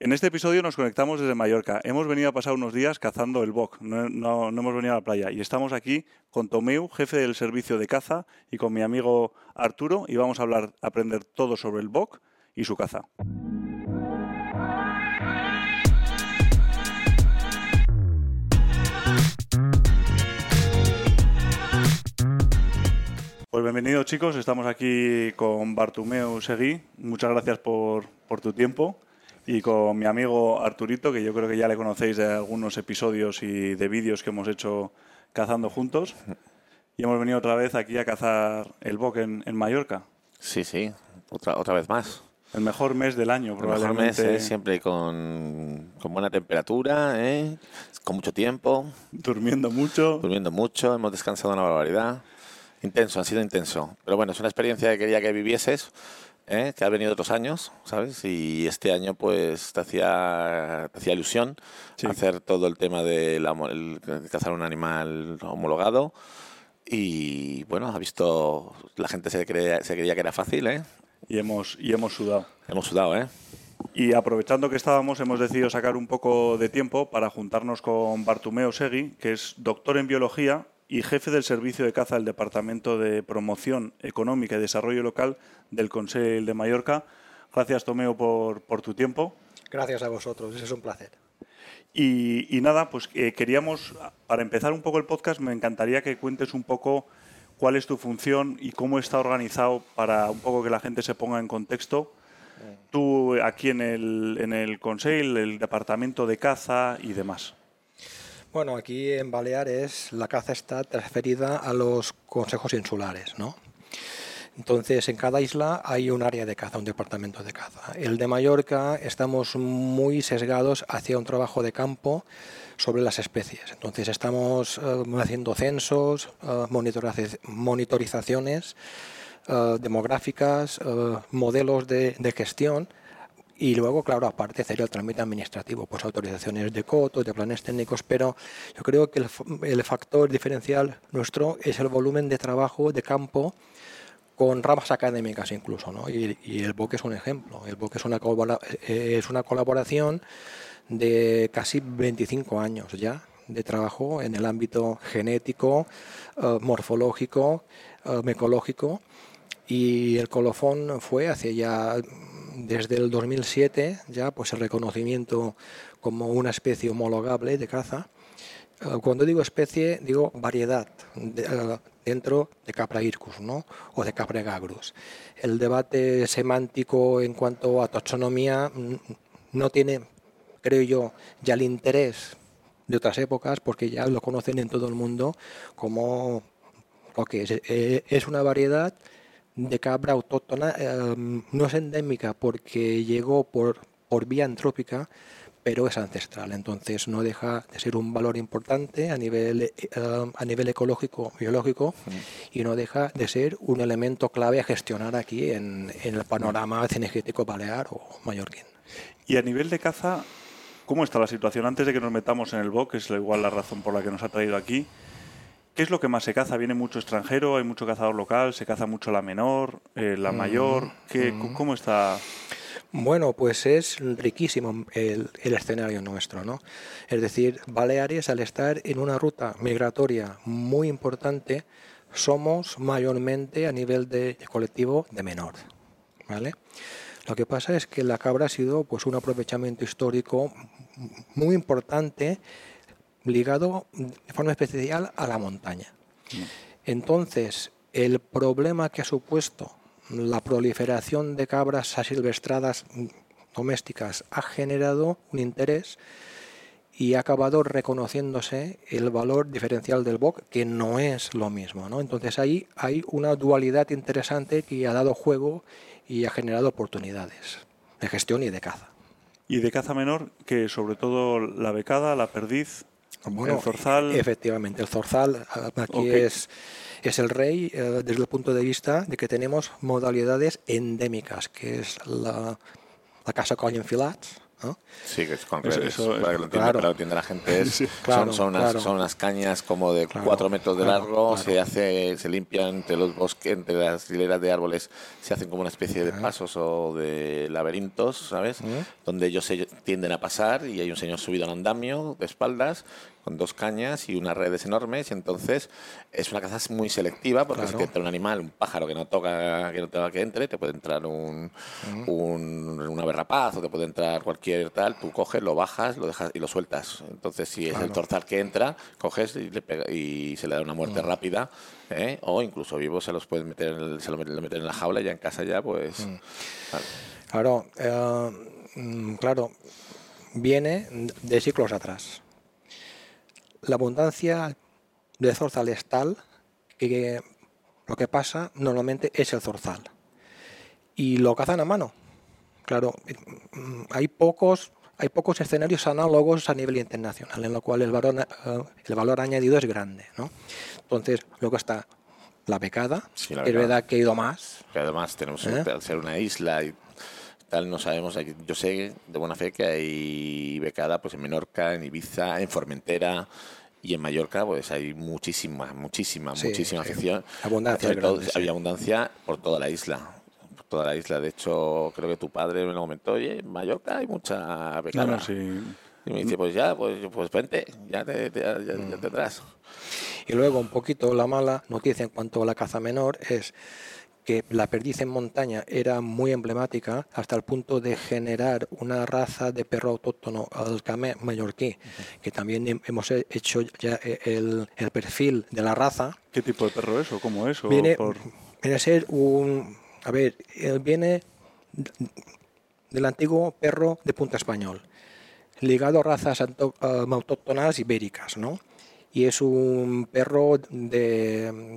En este episodio nos conectamos desde Mallorca. Hemos venido a pasar unos días cazando el boc, no hemos venido a la playa. Y estamos aquí con Tomeu, jefe del servicio de caza, y con mi amigo Arturo, y vamos a aprender todo sobre el boc y su caza. Pues bienvenidos, chicos, estamos aquí con Bartomeu Seguí. Muchas gracias por tu tiempo. Y con mi amigo Arturito, que yo creo que ya le conocéis de algunos episodios y de vídeos que hemos hecho cazando juntos. Y hemos venido otra vez aquí a cazar el boc en Mallorca. Sí, otra vez más. El mejor mes del año, probablemente. El mejor mes, siempre con buena temperatura, con mucho tiempo. Durmiendo mucho. Hemos descansado una barbaridad. Ha sido intenso. Pero bueno, es una experiencia que quería que vivieses. Que has venido otros años, ¿sabes? Y este año pues te hacía ilusión hacer todo el tema de cazar un animal homologado. Y bueno, la gente se creía que era fácil, Y hemos sudado. Hemos sudado, Y aprovechando que estábamos, hemos decidido sacar un poco de tiempo para juntarnos con Bartomeu Seguí, que es doctor en biología y jefe del servicio de caza del Departamento de Promoción Económica y Desarrollo Local del Consell de Mallorca. Gracias, Tomeu, por tu tiempo. Gracias a vosotros, es un placer. Y nada, pues queríamos, para empezar un poco el podcast, me encantaría que cuentes un poco cuál es tu función y cómo está organizado para un poco que la gente se ponga en contexto. Tú aquí en el Consell, el Departamento de Caza y demás. Bueno, aquí en Baleares la caza está transferida a los consejos insulares, ¿no? Entonces, en cada isla hay un área de caza, un departamento de caza. El de Mallorca estamos muy sesgados hacia un trabajo de campo sobre las especies. Entonces, estamos haciendo censos, monitorizaciones demográficas, modelos de gestión. Y luego, claro, aparte sería el trámite administrativo, pues autorizaciones de cotos, de planes técnicos, pero yo creo que el factor diferencial nuestro es el volumen de trabajo de campo con ramas académicas incluso, ¿no? Y el BOC es un ejemplo. El BOC es una colaboración de casi 25 años ya de trabajo en el ámbito genético, morfológico, micológico, y el colofón fue hace ya desde el 2007 ya pues el reconocimiento como una especie homologable de caza. Cuando digo especie, digo variedad dentro de Capra hircus, ¿no? O de Capra gagrus. El debate semántico en cuanto a taxonomía no tiene, creo yo, ya el interés de otras épocas, porque ya lo conocen en todo el mundo como lo que es una variedad de cabra autóctona. No es endémica porque llegó por vía antrópica, pero es ancestral, entonces no deja de ser un valor importante a nivel ecológico, biológico, y no deja de ser un elemento clave a gestionar aquí en el panorama cinegético balear o mallorquín. Y a nivel de caza, ¿cómo está la situación? Antes de que nos metamos en el BOC, que es igual la razón por la que nos ha traído aquí, ¿qué es lo que más se caza? ¿Viene mucho extranjero? ¿Hay mucho cazador local? ¿Se caza mucho la menor, la mayor? ¿Cómo está? Bueno, pues es riquísimo el escenario nuestro, ¿no? Es decir, Baleares, al estar en una ruta migratoria muy importante, somos mayormente a nivel de colectivo de menor, ¿vale? Lo que pasa es que la cabra ha sido pues un aprovechamiento histórico muy importante ligado de forma especial a la montaña. Entonces, el problema que ha supuesto la proliferación de cabras asilvestradas domésticas ha generado un interés y ha acabado reconociéndose el valor diferencial del BOC, que no es lo mismo, ¿no? Entonces ahí hay una dualidad interesante que ha dado juego y ha generado oportunidades de gestión y de caza. Y de caza menor, que sobre todo la becada, la perdiz, bueno, el zorzal. Efectivamente, el zorzal aquí es el rey desde el punto de vista de que tenemos modalidades endèmiques, que és la caça coll enfilats, ¿no? Sí, que es con Eso- redes, eso- para que lo entienda, claro. para que lo entienda la gente. Claro, Son unas cañas como de Claro, 4 metros de claro, largo, claro. se limpian entre los bosques, entre las hileras de árboles, se hacen como una especie de pasos o de laberintos, ¿sabes? Donde ellos se tienden a pasar y hay un señor subido al andamio de espaldas con 2 cañas y unas redes enormes, y entonces es una caza muy selectiva, porque si Claro. te entra un animal, un pájaro que no toca que entre, te puede entrar un ave rapaz o te puede entrar cualquier tal, tú coges, lo bajas, lo dejas y lo sueltas. Entonces, si es el Claro. zorzal que entra, coges y se le da una muerte rápida, ¿eh? O incluso vivos se los pueden meter lo meten en la jaula y ya en casa ya, pues... claro. Claro, viene de siglos atrás. La abundancia de zorzal es tal que lo que pasa normalmente es el zorzal. Y lo cazan a mano. Claro, hay pocos escenarios análogos a nivel internacional en lo cual el valor añadido es grande, ¿no? Entonces, luego está la becada, Sí, la es becada. verdad que ha ido más. Que además tenemos suerte al ser una isla y tal, no sabemos. Yo sé de buena fe que hay becada pues en Menorca, en Ibiza, en Formentera y en Mallorca, pues hay muchísima Sí, sí. afición. Abundancia Sobre todo, grande, sí. había abundancia por toda la isla. Por toda la isla. De hecho, creo que tu padre me lo comentó, oye, en Mallorca hay mucha becada. No, sí. Y me dice, pues vente, ya ya tendrás. Y luego un poquito la mala noticia en cuanto a la caza menor es que la perdiz en montaña era muy emblemática hasta el punto de generar una raza de perro autóctono, el camé mallorquí, que también hemos hecho ya el perfil de la raza. ¿Qué tipo de perro es o cómo es? O Viene a ser viene del antiguo perro de punta español, ligado a razas autóctonas ibéricas, ¿no? Y es un perro de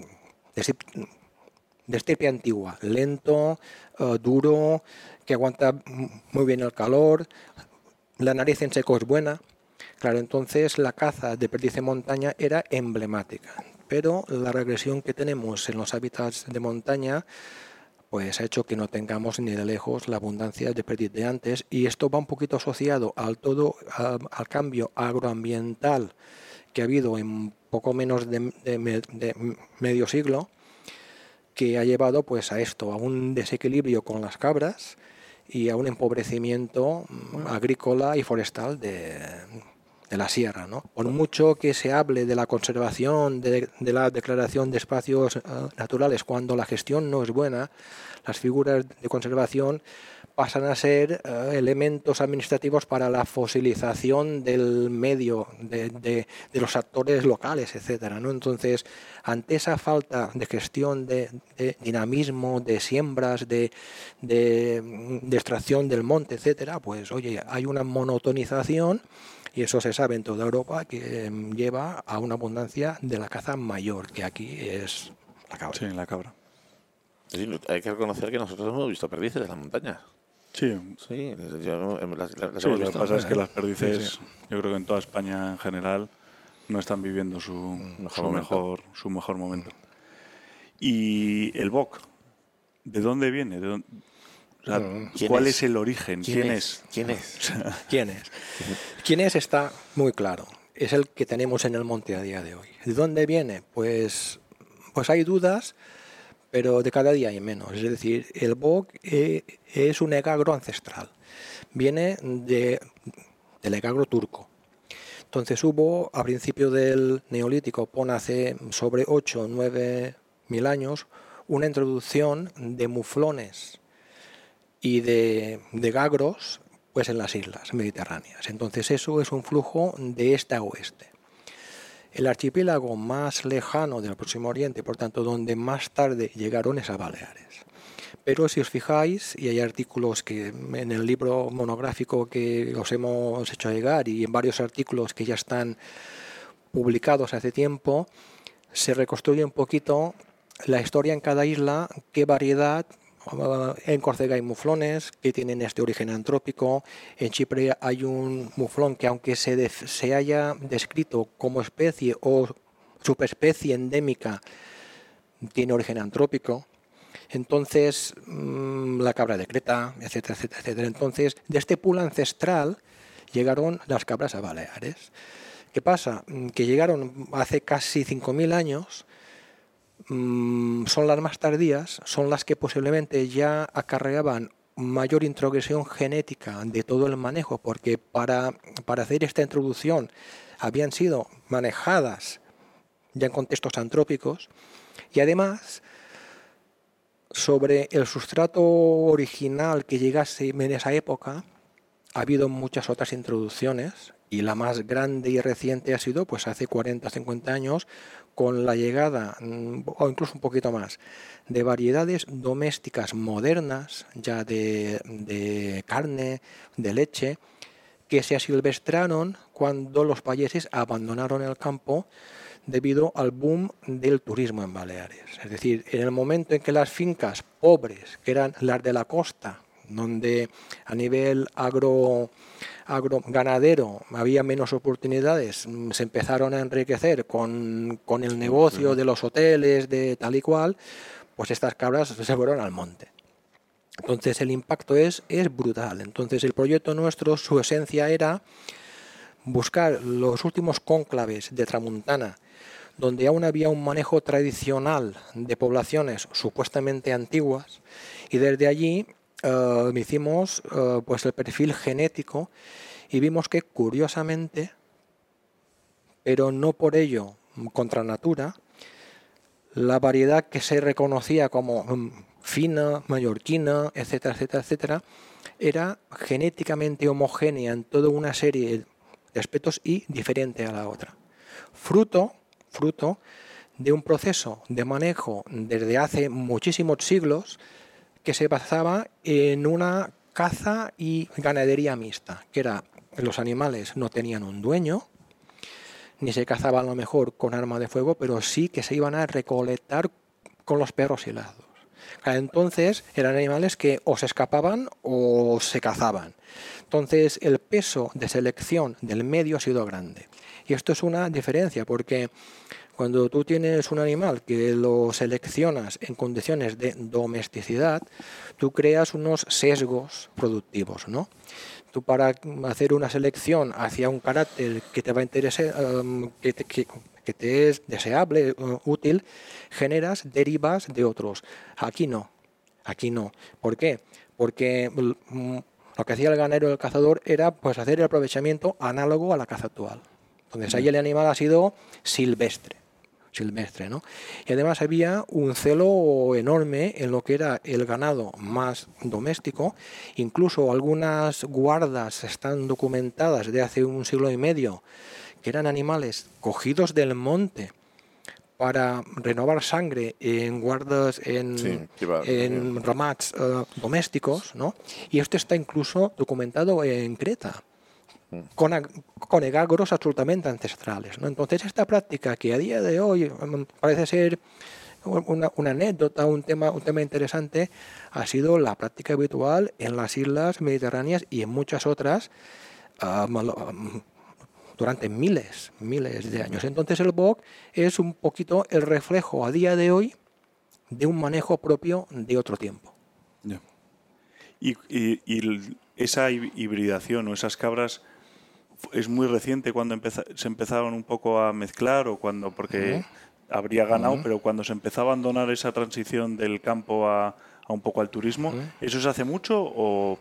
estirpe antigua, lento, duro, que aguanta muy bien el calor, la nariz en seco es buena. Claro, entonces la caza de perdiz en montaña era emblemática, pero la regresión que tenemos en los hábitats de montaña pues ha hecho que no tengamos ni de lejos la abundancia de perdiz de antes, y esto va un poquito asociado al cambio agroambiental que ha habido en poco menos de medio siglo, que ha llevado pues a esto, a un desequilibrio con las cabras y a un empobrecimiento agrícola y forestal de la sierra, ¿no? Por mucho que se hable de la conservación, de la declaración de espacios naturales, cuando la gestión no es buena, las figuras de conservación pasan a ser elementos administrativos para la fosilización del medio, de los actores locales, etcétera, ¿no? Entonces, ante esa falta de gestión, de dinamismo, de siembras, de extracción del monte, etcétera, pues oye, hay una monotonización, y eso se sabe en toda Europa, que lleva a una abundancia de la caza mayor, que aquí es la cabra. Sí, la cabra. Sí, hay que reconocer que nosotros hemos visto perdices en las montañas. Sí, Sí, las sí, hemos lo que visto. pasa es que las perdices, yo creo que en toda España en general, no están viviendo su mejor momento. Y el boc, ¿de dónde viene? O sea, ¿cuál es el origen? ¿Quién es? ¿Quién es? ¿Quién es? Está muy claro. Es el que tenemos en el monte a día de hoy. ¿De dónde viene? Pues hay dudas, pero de cada día hay menos. Es decir, el boc es un egagro ancestral. Viene del egagro turco. Entonces hubo, a principio del Neolítico, hace sobre 8 o 9 mil años, una introducción de muflones y de gagros pues en las islas mediterráneas. Entonces eso es un flujo de este a oeste. El archipiélago más lejano del Próximo Oriente, por tanto, donde más tarde llegaron es a Baleares. Pero si os fijáis, y hay artículos que en el libro monográfico que os hemos hecho llegar y en varios artículos que ya están publicados hace tiempo, se reconstruye un poquito la historia en cada isla, qué variedad. En Córcega hay muflones que tienen este origen antrópico. En Chipre hay un muflón que, aunque se haya descrito como especie o subespecie endémica, tiene origen antrópico. Entonces, la cabra de Creta, etcétera, etcétera, etcétera. Entonces, de este pool ancestral llegaron las cabras a Baleares. ¿Qué pasa? Que llegaron hace casi 5.000 años, son las más tardías, son las que posiblemente ya acarreaban mayor introgresión genética de todo el manejo, porque para hacer esta introducción habían sido manejadas ya en contextos antrópicos, y además sobre el sustrato original que llegase en esa época ha habido muchas otras introducciones, y la más grande y reciente ha sido pues hace 40 o 50 años, con la llegada, o incluso un poquito más, de variedades domésticas modernas, ya de carne, de leche, que se asilvestraron cuando los payeses abandonaron el campo debido al boom del turismo en Baleares. Es decir, en el momento en que las fincas pobres, que eran las de la costa, donde a nivel ganadero había menos oportunidades, se empezaron a enriquecer con el negocio de los hoteles, de tal y cual, pues estas cabras se fueron al monte. Entonces el impacto es brutal. Entonces el proyecto nuestro, su esencia era buscar los últimos cónclaves de Tramuntana, donde aún había un manejo tradicional de poblaciones supuestamente antiguas, y desde allí hicimos pues el perfil genético, y vimos que curiosamente, pero no por ello contra natura, la variedad que se reconocía como fina, mallorquina, etcétera, etcétera, etcétera, era genéticamente homogénea en toda una serie de aspectos y diferente a la otra. Fruto de un proceso de manejo desde hace muchísimos siglos que se basaba en una caza y ganadería mixta, que era los animales no tenían un dueño, ni se cazaba a lo mejor con arma de fuego, pero sí que se iban a recolectar con los perros hilados. Entonces eran animales que o se escapaban o se cazaban. Entonces el peso de selección del medio ha sido grande. Y esto es una diferencia, porque cuando tú tienes un animal que lo seleccionas en condiciones de domesticidad, tú creas unos sesgos productivos, ¿no? Tú, para hacer una selección hacia un carácter que te va a interesar, que te es deseable, útil, generas derivas de otros. Aquí no. ¿Por qué? Porque lo que hacía el ganadero y el cazador era pues hacer el aprovechamiento análogo a la caza actual. Entonces ahí el animal ha sido silvestre, ¿no? Y además había un celo enorme en lo que era el ganado más doméstico. Incluso algunas guardas están documentadas de hace un siglo y medio, que eran animales cogidos del monte para renovar sangre en guardas, en ramats domésticos, ¿no? Y esto está incluso documentado en Creta, con egagros absolutamente ancestrales, ¿no? Entonces esta práctica, que a día de hoy parece ser una anécdota, un tema interesante, ha sido la práctica habitual en las islas mediterráneas y en muchas otras durante miles de años. Entonces el BOC es un poquito el reflejo a día de hoy de un manejo propio de otro tiempo. Yeah. Y esa hibridación o esas cabras es muy reciente, cuando se empezaron un poco a mezclar, o cuando, porque habría ganado, pero cuando se empezó a abandonar esa transición del campo a un poco al turismo, ¿eso se hace mucho o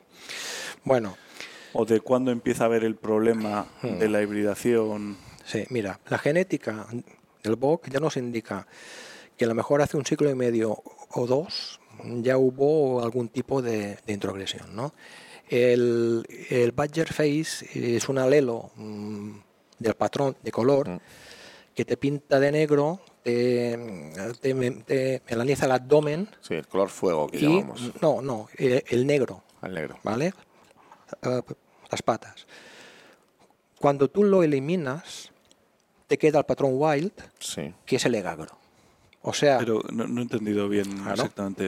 de cuándo empieza a haber el problema de la hibridación? Sí, mira, la genética del BOC ya nos indica que a lo mejor hace un siglo y medio o dos ya hubo algún tipo de introgresión, ¿no? El Badger Face es un alelo del patrón de color que te pinta de negro, te melaniza el abdomen. Sí, el color fuego que llamamos. No, el negro. El negro. ¿Vale? Las patas. Cuando tú lo eliminas, te queda el patrón wild, que es el egagro. O sea, pero no he entendido bien exactamente.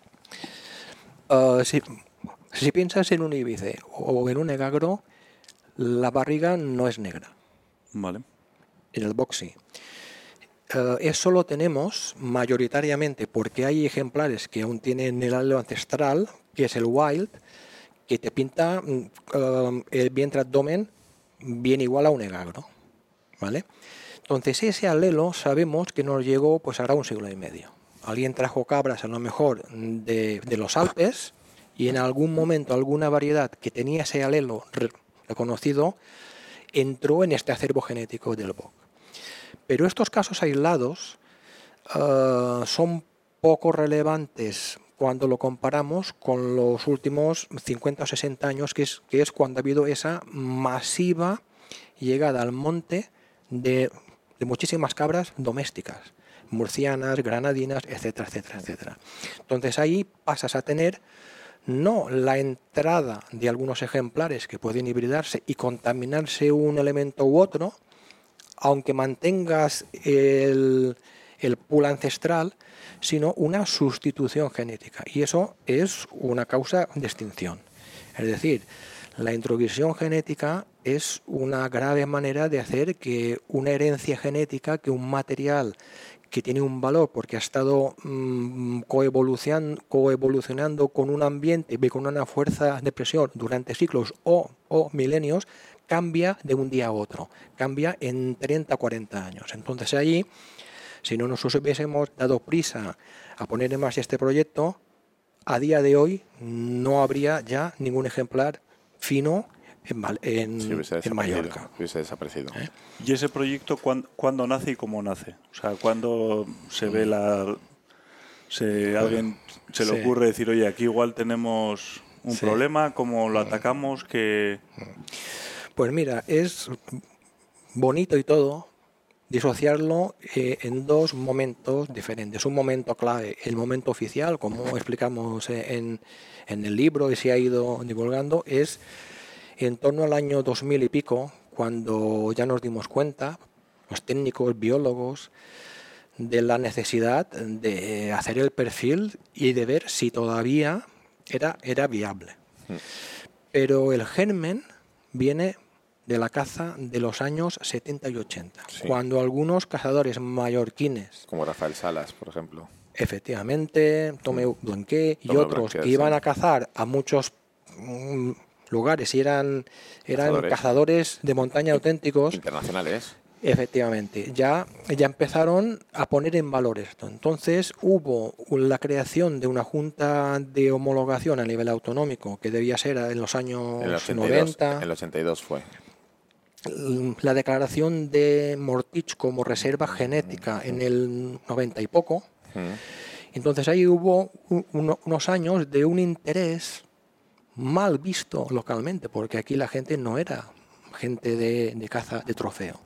Si piensas en un íbice o en un egagro, la barriga no es negra. Vale. En el BOC sí. Eso lo tenemos mayoritariamente porque hay ejemplares que aún tienen el alelo ancestral, que es el wild, que te pinta el vientre abdomen bien igual a un egagro, ¿vale? Entonces ese alelo sabemos que nos llegó pues ahora un siglo y medio. Alguien trajo cabras a lo mejor de los Alpes y en algún momento alguna variedad que tenía ese alelo reconocido entró en este acervo genético del bok. Pero estos casos aislados son poco relevantes cuando lo comparamos con los últimos 50 o 60 años, que es cuando ha habido esa masiva llegada al monte de muchísimas cabras domésticas, murcianas, granadinas, etcétera, etcétera, etcétera. Entonces ahí pasas a tener no la entrada de algunos ejemplares que pueden hibridarse y contaminarse un elemento u otro, aunque mantengas el pool ancestral, sino una sustitución genética. Y eso es una causa de extinción. Es decir, la introvisión genética es una grave manera de hacer que una herencia genética, que un material que tiene un valor porque ha estado coevolucionando con un ambiente y con una fuerza de presión durante siglos o milenios, cambia de un día a otro, cambia en 30 o 40 años. Entonces ahí, si no nos hubiésemos dado prisa a poner en marcha este proyecto, a día de hoy no habría ya ningún ejemplar fino en Mallorca. Hubiese desaparecido. ¿Y ese proyecto cuándo nace y cómo nace? O sea, ¿cuándo se ve alguien se le ocurre decir, oye, aquí igual tenemos un problema, ¿cómo lo atacamos? Pues mira, es bonito y todo disociarlo en dos momentos diferentes. Un momento clave, el momento oficial, como explicamos en el libro y se ha ido divulgando, es en torno al año 2000 y pico, cuando ya nos dimos cuenta, los técnicos, biólogos, de la necesidad de hacer el perfil y de ver si todavía era viable. Pero el germen viene de la caza de los años 70 y 80, cuando algunos cazadores mallorquines, como Rafael Salas, por ejemplo, efectivamente, Tomeu Blanqué y otros que iban a cazar a muchos lugares y eran cazadores de montaña auténticos, internacionales, efectivamente, ya empezaron a poner en valor esto. Entonces hubo la creación de una junta de homologación a nivel autonómico que debía ser en los años 90. En el 82 fue. La declaración de Mortich como reserva genética en el 90 y poco. Entonces ahí hubo unos años de un interés mal visto localmente, porque aquí la gente no era gente de caza de trofeo.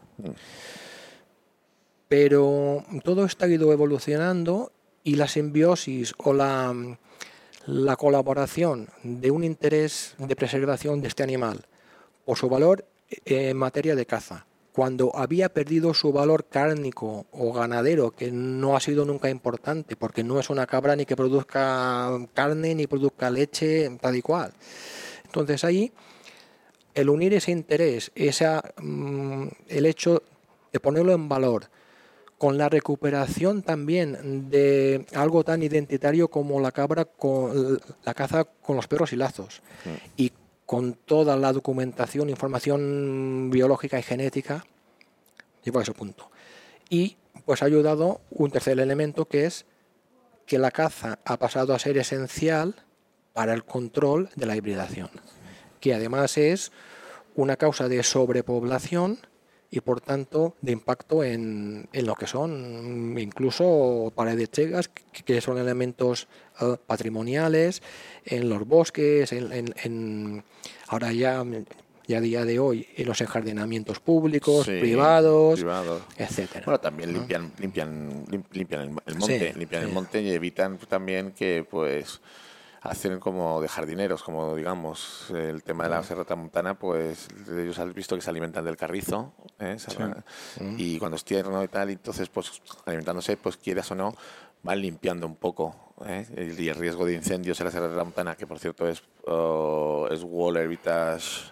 Pero todo esto ha ido evolucionando y la simbiosis o la colaboración de un interés de preservación de este animal por su valor en materia de caza, cuando había perdido su valor cárnico o ganadero, que no ha sido nunca importante, porque no es una cabra ni que produzca carne ni produzca leche, tal y cual. Entonces ahí, el unir ese interés, el hecho de ponerlo en valor, con la recuperación también de algo tan identitario como la cabra con la caza con los perros y lazos, y con toda la documentación, información biológica y genética, llevo a ese punto. Y pues ha ayudado un tercer elemento, que es que la caza ha pasado a ser esencial para el control de la hibridación, que además es una causa de sobrepoblación y por tanto de impacto en lo que son incluso paredes chegas, que son elementos patrimoniales, en los bosques, ahora ya a día de hoy en los enjardinamientos públicos, privados, etcétera. Bueno, también limpian el monte, limpian el monte y evitan también que pues hacen como de jardineros, como digamos el tema de la serra tramontana, pues ellos han visto que se alimentan del carrizo, y cuando es tierno y tal, entonces pues alimentándose, pues quieras o no, van limpiando un poco, y el riesgo de incendios en la serra tramontana, que por cierto es Wall Heritage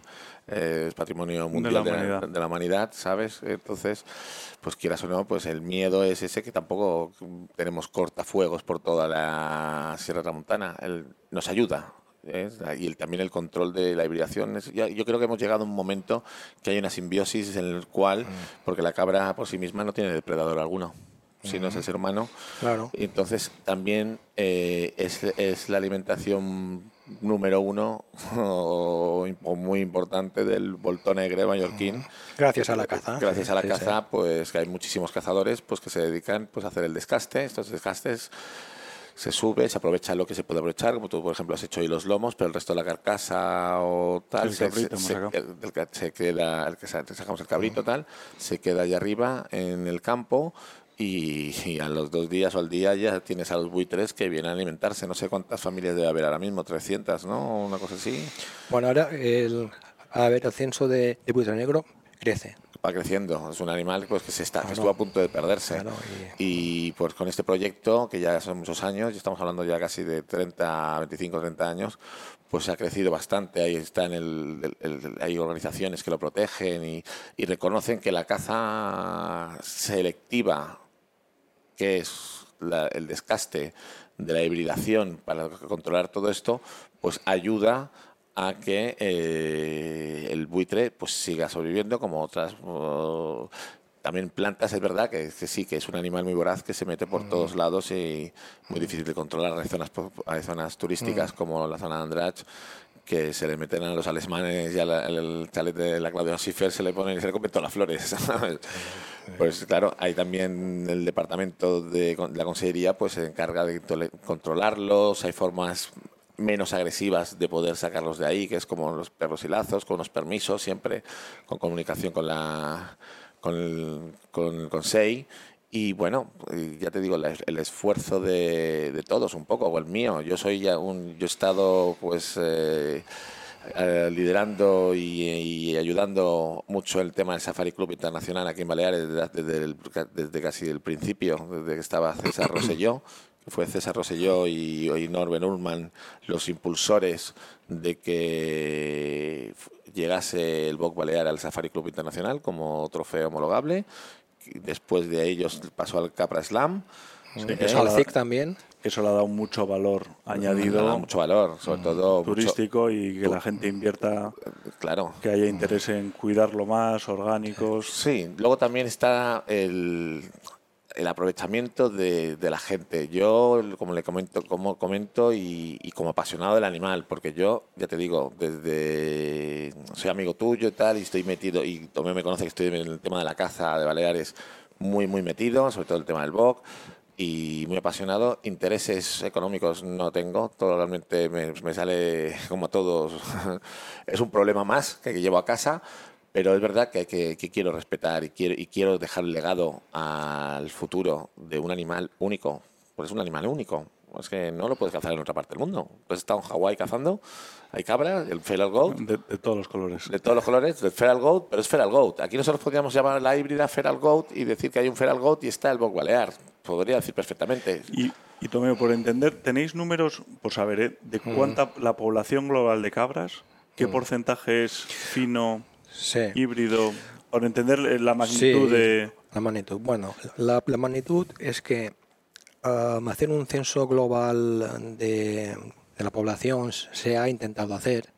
es patrimonio mundial de la humanidad, ¿sabes? Entonces, pues quieras o no, pues el miedo es ese, que tampoco tenemos cortafuegos por toda la Sierra Tramontana. Nos ayuda. Y también el control de la hibridación. Yo creo que hemos llegado a un momento que hay una simbiosis en el cual, porque la cabra por sí misma no tiene depredador alguno, sino es el ser humano. Claro. Y entonces también es la alimentación número uno o muy importante del boltón negre mallorquín. Gracias a la caza. Gracias a la caza, pues que hay muchísimos cazadores pues que se dedican pues a hacer el descaste. Estos descastes se sube, se aprovecha lo que se puede aprovechar, como tú, por ejemplo, has hecho hoy los lomos, pero el resto de la carcasa o tal, se queda, el que sacamos el cabrito, tal, se queda allá arriba en el campo. Y a los 2 días o al día ya tienes a los buitres que vienen a alimentarse. No sé cuántas familias debe haber ahora mismo, 300, ¿no? Una cosa así. Bueno, ahora el censo de buitre negro crece. Va creciendo, es un animal pues que estuvo a punto de perderse. Claro, y pues con este proyecto, que ya son muchos años, ya estamos hablando ya casi de 25, 30 años, pues ha crecido bastante. Ahí están hay organizaciones que lo protegen y reconocen que la caza selectiva, que es el descaste de la hibridación para controlar todo esto, pues ayuda a que el buitre pues siga sobreviviendo como otras también plantas. Es verdad que sí, que es un animal muy voraz que se mete por todos lados y muy difícil de controlar. Hay zonas turísticas como la zona de Andratx, que se le meten a los alemanes y al chalet de la Claudia Schiffer se le comen todas las flores, ¿sabes? Pues claro, hay también el departamento de la Consellería, pues se encarga de controlarlos. Hay formas menos agresivas de poder sacarlos de ahí, que es como los perros y lazos, con unos permisos, siempre con comunicación con SEI. Y bueno, ya te digo, el esfuerzo de todos un poco, o el mío. Yo he estado pues liderando y ayudando mucho el tema del Safari Club Internacional aquí en Baleares desde casi el principio, desde que estaba César Rosselló. Fue César Rosselló y Norbert Ullmann los impulsores de que llegase el Boc Balear al Safari Club Internacional como trofeo homologable. Después de ellos pasó al Capra Slam. Sí, al CIC también. Eso le ha dado mucho valor añadido. Le ha dado mucho valor, sobre todo turístico, y que la gente invierta, claro, que haya interés en cuidarlo más, orgánicos. Sí, luego también está el aprovechamiento de la gente. Yo, como comento y como apasionado del animal, porque yo, ya te digo, soy amigo tuyo y tal, y estoy metido, y Tomé me conoce que estoy en el tema de la caza de Baleares muy, muy metido, sobre todo el tema del boc, y muy apasionado. Intereses económicos no tengo, todo realmente me sale como a todos, es un problema más que llevo a casa. Pero es verdad que quiero respetar y quiero dejar el legado al futuro de un animal único. Pues es un animal único. Es que no lo puedes cazar en otra parte del mundo. Pues he estado en Hawái cazando, hay cabra, el feral goat. De todos los colores. De todos los colores, del feral goat, pero es feral goat. Aquí nosotros podríamos llamar la híbrida feral goat y decir que hay un feral goat y está el boc balear. Podría decir perfectamente. Y Tomeo, por entender, ¿tenéis números, por saber, de cuánta la población global de cabras? ¿Qué porcentaje es fino? Sí. Híbrido, por entender la magnitud de... La magnitud. Bueno, la magnitud es que hacer un censo global de la población se ha intentado hacer,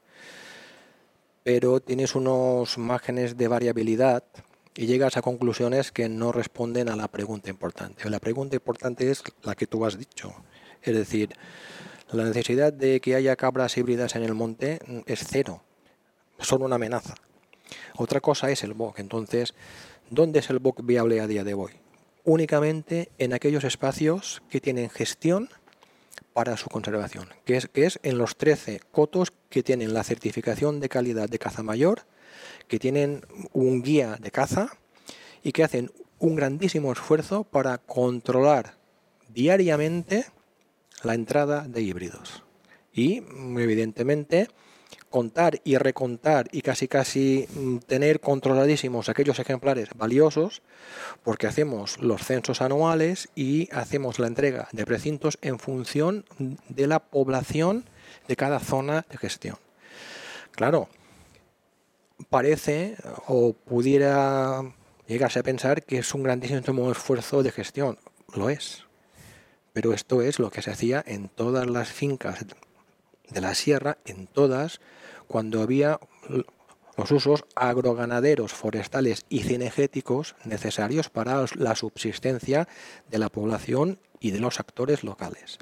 pero tienes unos márgenes de variabilidad y llegas a conclusiones que no responden a la pregunta importante. La pregunta importante es la que tú has dicho, es decir, la necesidad de que haya cabras híbridas en el monte es cero, son una amenaza. Otra cosa es el boc. Entonces, ¿dónde es el boc viable a día de hoy? Únicamente en aquellos espacios que tienen gestión para su conservación, que es en los 13 cotos que tienen la certificación de calidad de caza mayor, que tienen un guía de caza y que hacen un grandísimo esfuerzo para controlar diariamente la entrada de híbridos. Y, evidentemente, contar y recontar y casi tener controladísimos aquellos ejemplares valiosos, porque hacemos los censos anuales y hacemos la entrega de precintos en función de la población de cada zona de gestión. Claro, parece o pudiera llegarse a pensar que es un grandísimo esfuerzo de gestión. Lo es. Pero esto es lo que se hacía en todas las fincas de la sierra, en todas, cuando había los usos agroganaderos, forestales y cinegéticos necesarios para la subsistencia de la población y de los actores locales.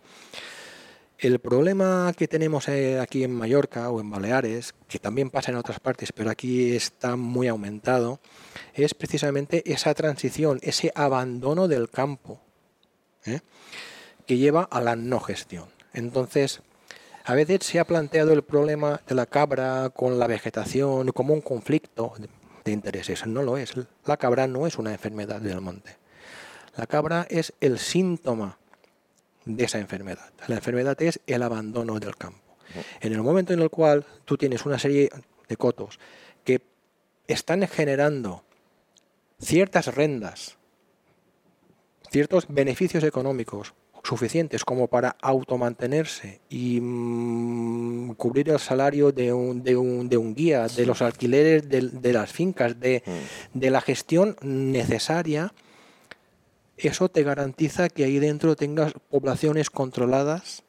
El problema que tenemos aquí en Mallorca o en Baleares, que también pasa en otras partes, pero aquí está muy aumentado, es precisamente esa transición, ese abandono del campo, que lleva a la no gestión. Entonces, a veces se ha planteado el problema de la cabra con la vegetación como un conflicto de intereses. No lo es. La cabra no es una enfermedad del monte. La cabra es el síntoma de esa enfermedad. La enfermedad es el abandono del campo. En el momento en el cual tú tienes una serie de cotos que están generando ciertas rendas, ciertos beneficios económicos suficientes como para automantenerse y cubrir el salario de un guía, de los alquileres de las fincas, de la gestión necesaria, eso te garantiza que ahí dentro tengas poblaciones controladas,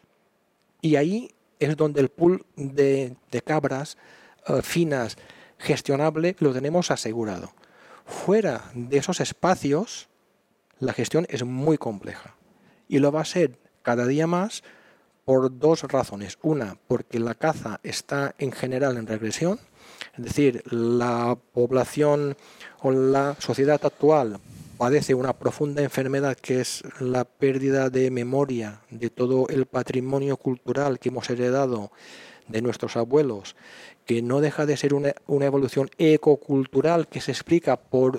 y ahí es donde el pool de cabras finas gestionable lo tenemos asegurado. Fuera de esos espacios la gestión es muy compleja. Y lo va a ser cada día más por dos razones. Una, porque la caza está en general en regresión, es decir, la población o la sociedad actual padece una profunda enfermedad que es la pérdida de memoria de todo el patrimonio cultural que hemos heredado de nuestros abuelos, que no deja de ser una evolución ecocultural que se explica por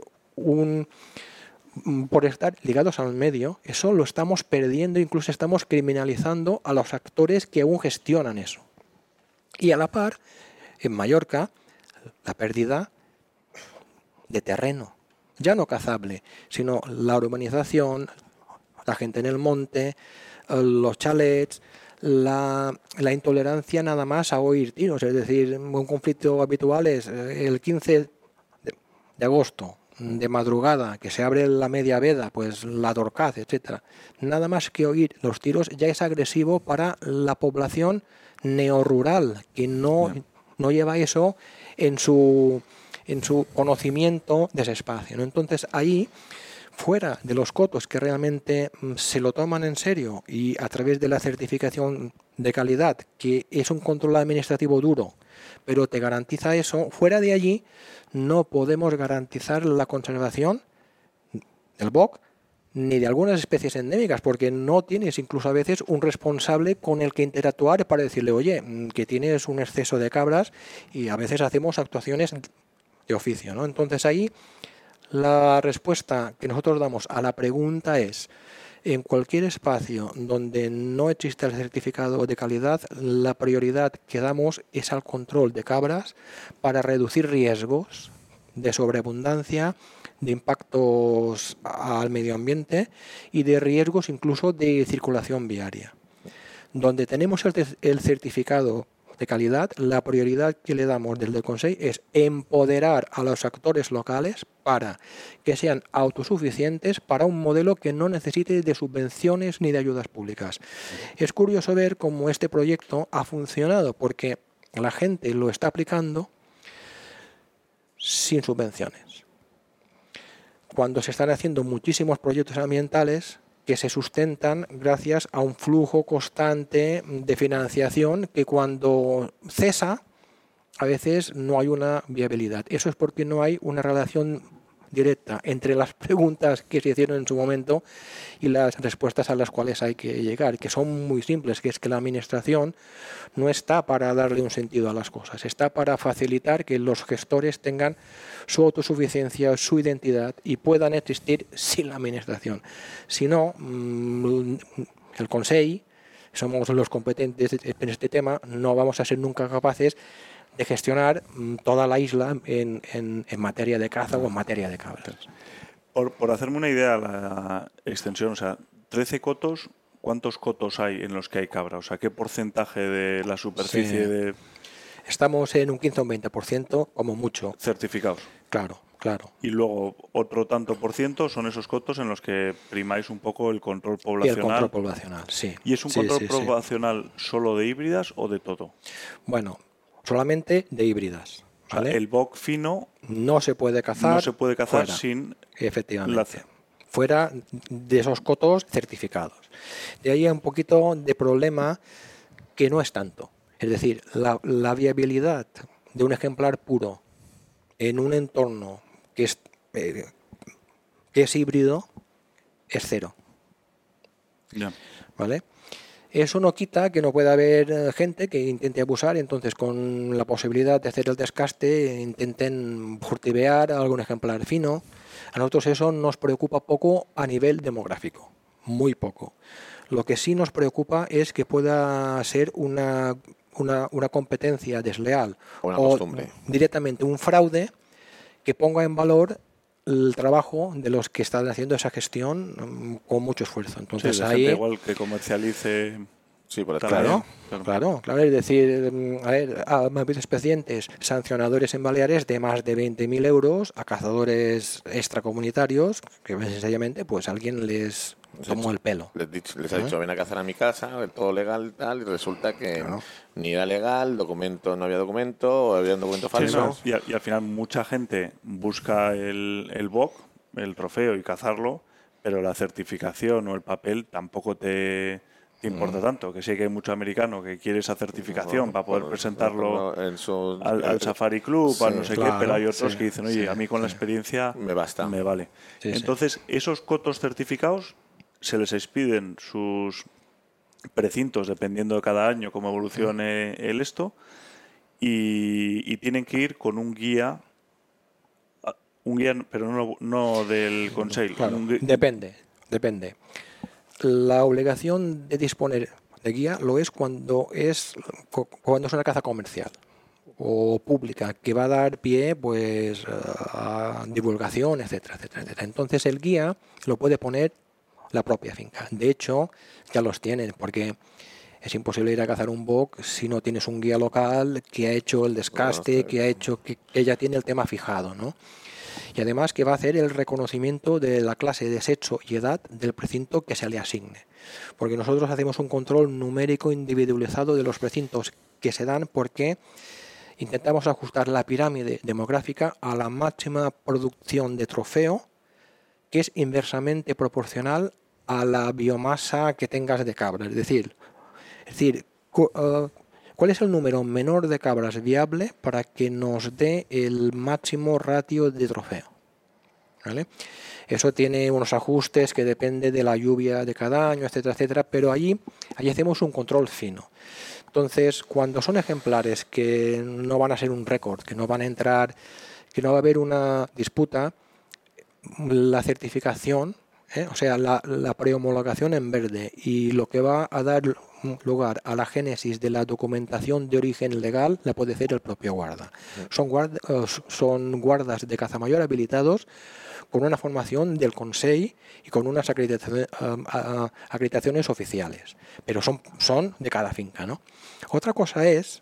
estar ligados al medio. Eso lo estamos perdiendo, incluso estamos criminalizando a los actores que aún gestionan eso. Y a la par, en Mallorca, la pérdida de terreno, ya no cazable, sino la urbanización, la gente en el monte, los chalets, la intolerancia nada más a oír tiros. Es decir, un conflicto habitual es el 15 de agosto, de madrugada, que se abre la media veda, pues la Dorcaz, etcétera. Nada más que oír los tiros ya es agresivo para la población neorrural, que no lleva eso en su conocimiento de ese espacio, ¿no? Entonces ahí, fuera de los cotos que realmente se lo toman en serio y a través de la certificación de calidad, que es un control administrativo duro, pero te garantiza eso, fuera de allí no podemos garantizar la conservación del bosque ni de algunas especies endémicas, porque no tienes incluso a veces un responsable con el que interactuar para decirle, oye, que tienes un exceso de cabras, y a veces hacemos actuaciones de oficio, ¿no? Entonces ahí la respuesta que nosotros damos a la pregunta es: en cualquier espacio donde no existe el certificado de calidad, la prioridad que damos es al control de cabras para reducir riesgos de sobreabundancia, de impactos al medio ambiente y de riesgos incluso de circulación viaria. Donde tenemos el certificado de calidad, la prioridad que le damos desde el Consejo es empoderar a los actores locales para que sean autosuficientes para un modelo que no necesite de subvenciones ni de ayudas públicas. Es curioso ver cómo este proyecto ha funcionado, porque la gente lo está aplicando sin subvenciones. Cuando se están haciendo muchísimos proyectos ambientales que se sustentan gracias a un flujo constante de financiación que cuando cesa, a veces no hay una viabilidad. Eso es porque no hay una relación directa entre las preguntas que se hicieron en su momento y las respuestas a las cuales hay que llegar, que son muy simples, que es que la administración no está para darle un sentido a las cosas, está para facilitar que los gestores tengan su autosuficiencia, su identidad y puedan existir sin la administración. Si no, el Consejo, somos los competentes en este tema, no vamos a ser nunca capaces de gestionar toda la isla en materia de caza o en materia de cabras. Por hacerme una idea, la extensión, o sea, 13 cotos, ¿cuántos cotos hay en los que hay cabra? O sea, ¿qué porcentaje de la superficie de...? Estamos en un 15 o un 20% como mucho. Certificados. Claro. Y luego otro tanto por ciento son esos cotos en los que primáis un poco el control Y poblacional. el control poblacional, sí. ¿Y es un control poblacional solo de híbridas o de todo? Bueno, solamente de híbridas. ¿Vale? O sea, el boc fino no se puede cazar, fuera, sin efectivamente fuera de esos cotos certificados. De ahí un poquito de problema que no es tanto. Es decir, la viabilidad de un ejemplar puro en un entorno que es híbrido es cero. Yeah. ¿Vale? Eso no quita que no pueda haber gente que intente abusar, entonces con la posibilidad de hacer el descaste intenten furtivear a algún ejemplar fino. A nosotros eso nos preocupa poco a nivel demográfico, muy poco. Lo que sí nos preocupa es que pueda ser una competencia desleal o directamente un fraude que ponga en valor el trabajo de los que están haciendo esa gestión con mucho esfuerzo. Entonces ahí gente igual que comercialice. Sí, por claro, es decir, ha habido expedientes sancionadores en Baleares de más de 20.000 euros a cazadores extracomunitarios que sencillamente pues alguien les tomó el pelo. Les ha dicho ven a cazar a mi casa, todo legal tal, y resulta que ni era legal, no había documento, o había un documento falso. Sí, y al final mucha gente busca el boc, el trofeo y cazarlo, pero la certificación o el papel tampoco te importa tanto, que sí que hay mucho americano que quiere esa certificación para poder presentarlo al Safari Club, no sé qué, pero hay otros que dicen, oye, a mí con la experiencia me vale. Entonces, esos cotos certificados se les expiden sus precintos dependiendo de cada año cómo evolucione el esto y tienen que ir con un guía pero no del Consell. Claro, depende. La obligación de disponer de guía lo es cuando es una caza comercial o pública que va a dar pie pues a divulgación, etcétera. Entonces el guía lo puede poner la propia finca. De hecho, ya los tienen porque es imposible ir a cazar un boc si no tienes un guía local que ha hecho el descaste, que ya tiene el tema fijado, ¿no? Y además que va a hacer el reconocimiento de la clase de sexo y edad del precinto que se le asigne. Porque nosotros hacemos un control numérico individualizado de los precintos que se dan porque intentamos ajustar la pirámide demográfica a la máxima producción de trofeo, que es inversamente proporcional a la biomasa que tengas de cabra. Es decir, ¿cuál es el número menor de cabras viable para que nos dé el máximo ratio de trofeo? ¿Vale? Eso tiene unos ajustes que depende de la lluvia de cada año, etcétera, pero allí hacemos un control fino. Entonces, cuando son ejemplares que no van a ser un récord, que no van a entrar, que no va a haber una disputa, la certificación, o sea, la prehomologación en verde y lo que va a dar lugar a la génesis de la documentación de origen legal la puede hacer el propio guarda. Son guardas de caza mayor habilitados con una formación del Consell y con unas acreditaciones oficiales, pero son de cada finca, ¿no? Otra cosa es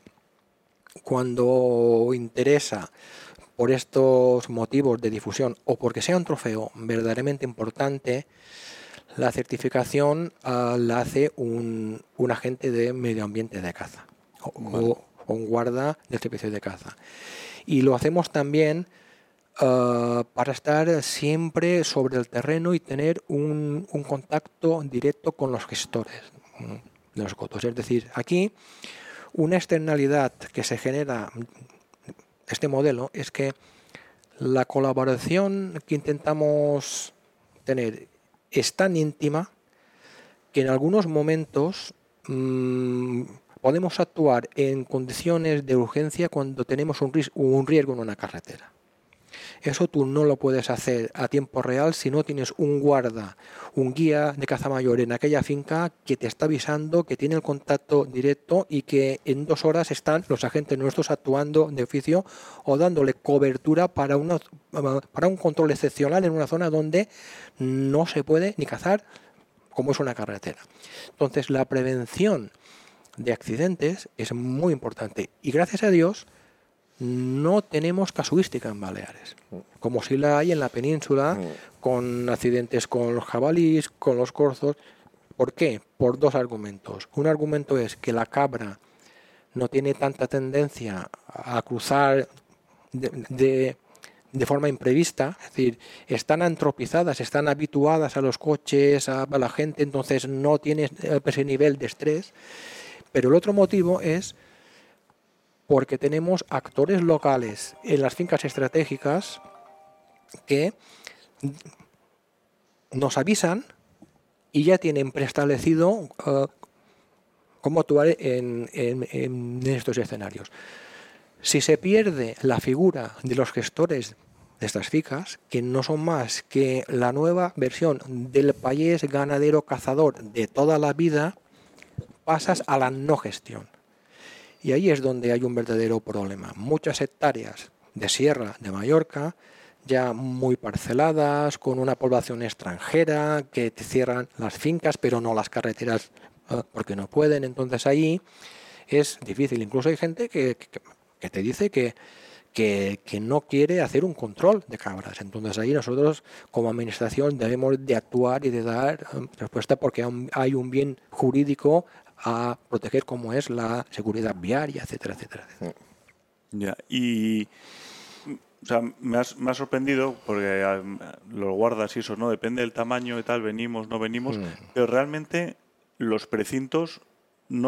cuando interesa por estos motivos de difusión o porque sea un trofeo verdaderamente importante, la certificación la hace un agente de medio ambiente de caza o un guarda del servicio de caza. Y lo hacemos también para estar siempre sobre el terreno y tener un contacto directo con los gestores de los cotos. Es decir, aquí una externalidad que se genera este modelo es que la colaboración que intentamos tener es tan íntima que en algunos momentos podemos actuar en condiciones de urgencia cuando tenemos un riesgo en una carretera. Eso tú no lo puedes hacer a tiempo real si no tienes un guarda, un guía de caza mayor en aquella finca que te está avisando, que tiene el contacto directo y que en 2 horas están los agentes nuestros actuando de oficio o dándole cobertura para un control excepcional en una zona donde no se puede ni cazar como es una carretera. Entonces la prevención de accidentes es muy importante. Y gracias a Dios no tenemos casuística en Baleares, como si la hay en la península, con accidentes con los jabalíes, con los corzos. ¿Por qué? Por dos argumentos. Un argumento es que la cabra no tiene tanta tendencia a cruzar de forma imprevista, es decir, están antropizadas, están habituadas a los coches, a la gente, entonces no tiene ese nivel de estrés. Pero el otro motivo es porque tenemos actores locales en las fincas estratégicas que nos avisan y ya tienen preestablecido cómo actuar en estos escenarios. Si se pierde la figura de los gestores de estas fincas, que no son más que la nueva versión del payés ganadero cazador de toda la vida, pasas a la no gestión. Y ahí es donde hay un verdadero problema. Muchas hectáreas de sierra de Mallorca, ya muy parceladas, con una población extranjera, que te cierran las fincas, pero no las carreteras porque no pueden. Entonces ahí es difícil. Incluso hay gente que te dice que no quiere hacer un control de cabras. Entonces ahí nosotros como administración debemos de actuar y de dar respuesta, porque hay un bien jurídico a proteger, como es la seguridad viaria, etcétera, etcétera. Ya, y o sea, me ha sorprendido porque los guardas y eso, ¿no? Depende del tamaño y tal, venimos, no venimos, pero realmente los precintos no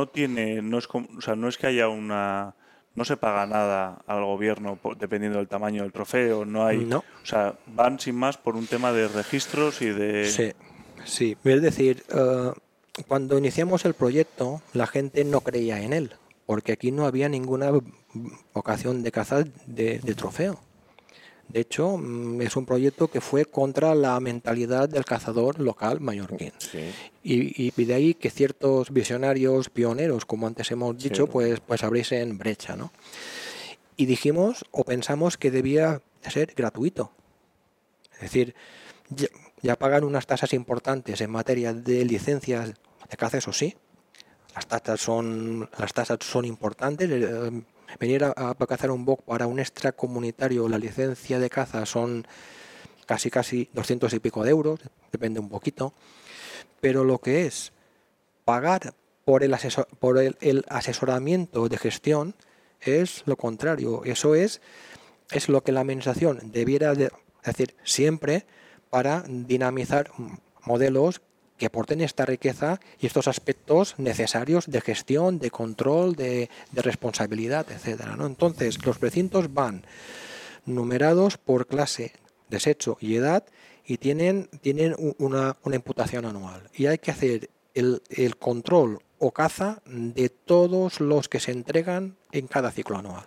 es que haya no se paga nada al gobierno dependiendo del tamaño del trofeo, no hay, no. O sea, van sin más por un tema de registros y de... Sí, es decir, cuando iniciamos el proyecto la gente no creía en él, porque aquí no había ninguna vocación de caza de trofeo. De hecho, es un proyecto que fue contra la mentalidad del cazador local mallorquín. Sí. Y de ahí que ciertos visionarios pioneros, como antes hemos dicho, pues abriesen brecha, ¿no? Y dijimos o pensamos que debía ser gratuito. Es decir, ya pagan unas tasas importantes en materia de licencias de caza, eso sí. Las tasas son importantes. Venir a cazar un boc para un extracomunitario, la licencia de caza son casi 200 y pico de euros, depende un poquito. Pero lo que es pagar por el asesoramiento de gestión es lo contrario. Eso es lo que la administración debiera decir siempre para dinamizar modelos que aporten esta riqueza y estos aspectos necesarios de gestión, de control, de responsabilidad, etcétera, ¿no? Entonces, los precintos van numerados por clase, desecho y edad y tienen una imputación anual. Y hay que hacer el control o caza de todos los que se entregan en cada ciclo anual.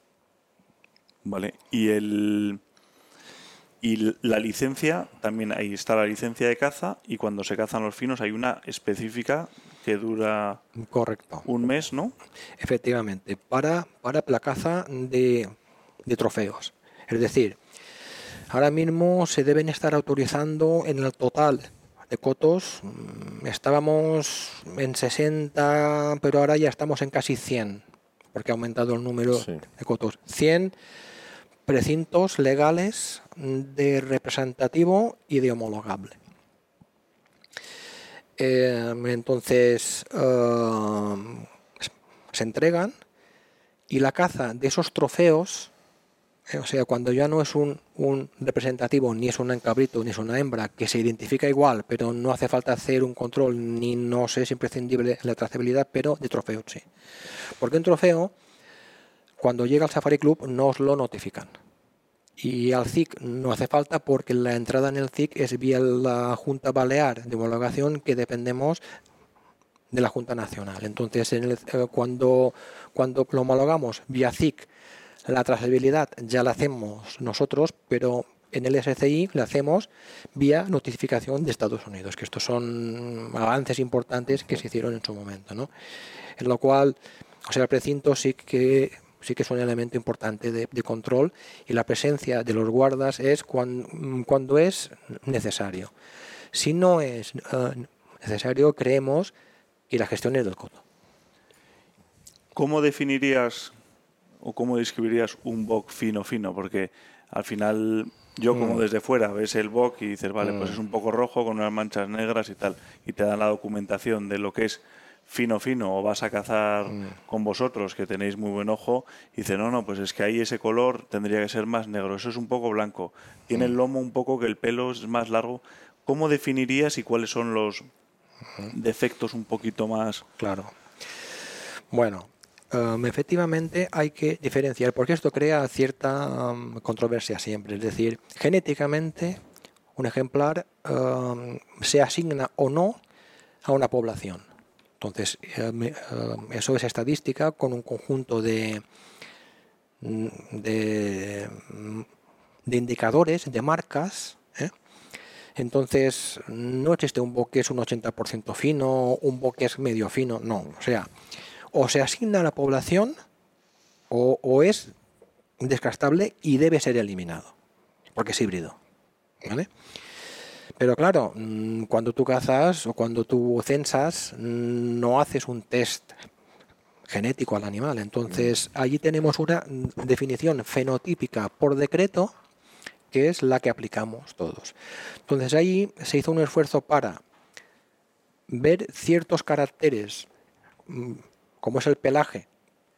Vale, y la licencia, también ahí está la licencia de caza, y cuando se cazan los finos hay una específica que dura Correcto. un mes, ¿no? Efectivamente, para la caza de trofeos. Es decir, ahora mismo se deben estar autorizando en el total de cotos, estábamos en 60, pero ahora ya estamos en casi 100, porque ha aumentado el número de cotos. 100 precintos legales de representativo y de homologable. Entonces se entregan y la caza de esos trofeos, o sea, cuando ya no es un representativo, ni es un cabrito, ni es una hembra, que se identifica igual, pero no hace falta hacer un control, ni no es imprescindible la trazabilidad, pero de trofeo sí. Porque un trofeo, cuando llega al Safari Club, nos lo notifican. Y al CIC no hace falta, porque la entrada en el CIC es vía la Junta Balear de homologación, que dependemos de la Junta Nacional. Entonces, cuando lo homologamos vía CIC, la trazabilidad ya la hacemos nosotros, pero en el SCI la hacemos vía notificación de Estados Unidos, que estos son avances importantes que se hicieron en su momento, ¿no? En lo cual, o sea, el precinto sí que es un elemento importante de control, y la presencia de los guardas es cuando es necesario. Si no es necesario, creemos que la gestión es del coto. ¿Cómo definirías o cómo describirías un bok fino? Porque al final yo como desde fuera ves el bok y dices, vale, pues es un poco rojo con unas manchas negras y tal, y te dan la documentación de lo que es fino o vas a cazar con vosotros, que tenéis muy buen ojo, y dices, no, pues es que ahí ese color tendría que ser más negro, eso es un poco blanco, tiene el lomo un poco que el pelo es más largo. ¿Cómo definirías y cuáles son los defectos un poquito más? Claro. Bueno, efectivamente hay que diferenciar, porque esto crea cierta controversia siempre. Es decir, genéticamente un ejemplar se asigna o no a una población. Entonces, eso es estadística con un conjunto de indicadores, de marcas. Entonces, no existe un bok que es un 80% fino, un bok que es medio fino, no. O se asigna a la población o es descastable y debe ser eliminado, porque es híbrido, ¿vale? Pero claro, cuando tú cazas o cuando tú censas, no haces un test genético al animal. Entonces, allí tenemos una definición fenotípica por decreto, que es la que aplicamos todos. Entonces, ahí se hizo un esfuerzo para ver ciertos caracteres, como es el pelaje,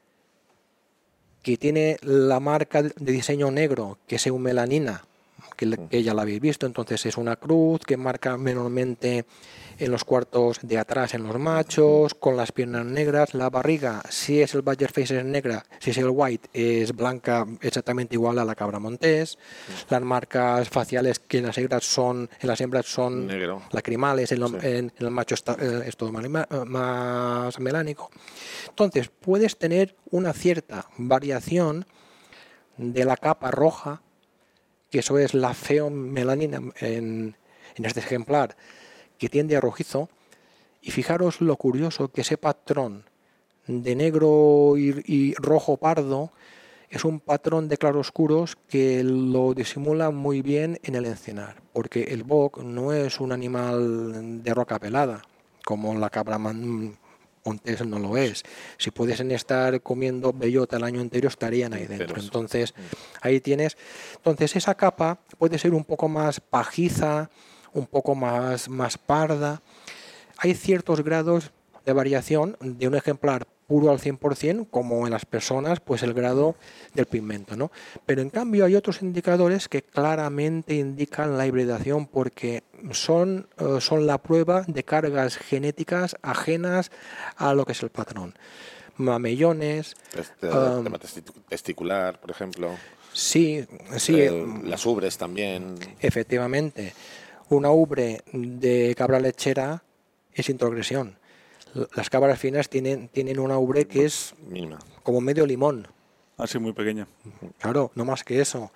que tiene la marca de diseño negro, que es eumelanina, que ya la habéis visto. Entonces es una cruz que marca menormente en los cuartos de atrás en los machos, con las piernas negras, la barriga, si es el badger face es negra, si es el white es blanca, exactamente igual a la cabra montés. Las marcas faciales que en las hembras son negro, lacrimales, en el macho es todo más melánico. Entonces puedes tener una cierta variación de la capa roja, que eso es la feomelanina en este ejemplar, que tiende a rojizo. Y fijaros lo curioso, que ese patrón de negro y rojo pardo es un patrón de claroscuros que lo disimula muy bien en el encinar, porque el bok no es un animal de roca pelada, como la cabra montés no lo es. Si pudiesen estar comiendo bellota el año entero, estarían ahí dentro. Entonces, ahí tienes. Entonces, esa capa puede ser un poco más pajiza, un poco más parda. Hay ciertos grados de variación de un ejemplar puro al 100%, como en las personas, pues el grado del pigmento, ¿no? Pero en cambio hay otros indicadores que claramente indican la hibridación, porque son la prueba de cargas genéticas ajenas a lo que es el patrón. Mamellones, tema testicular, por ejemplo. Sí. Las ubres también. Efectivamente. Una ubre de cabra lechera es introgresión. Las cabras finas tienen una ubre que es mínima, como medio limón. Así muy pequeña. Claro, no más que eso.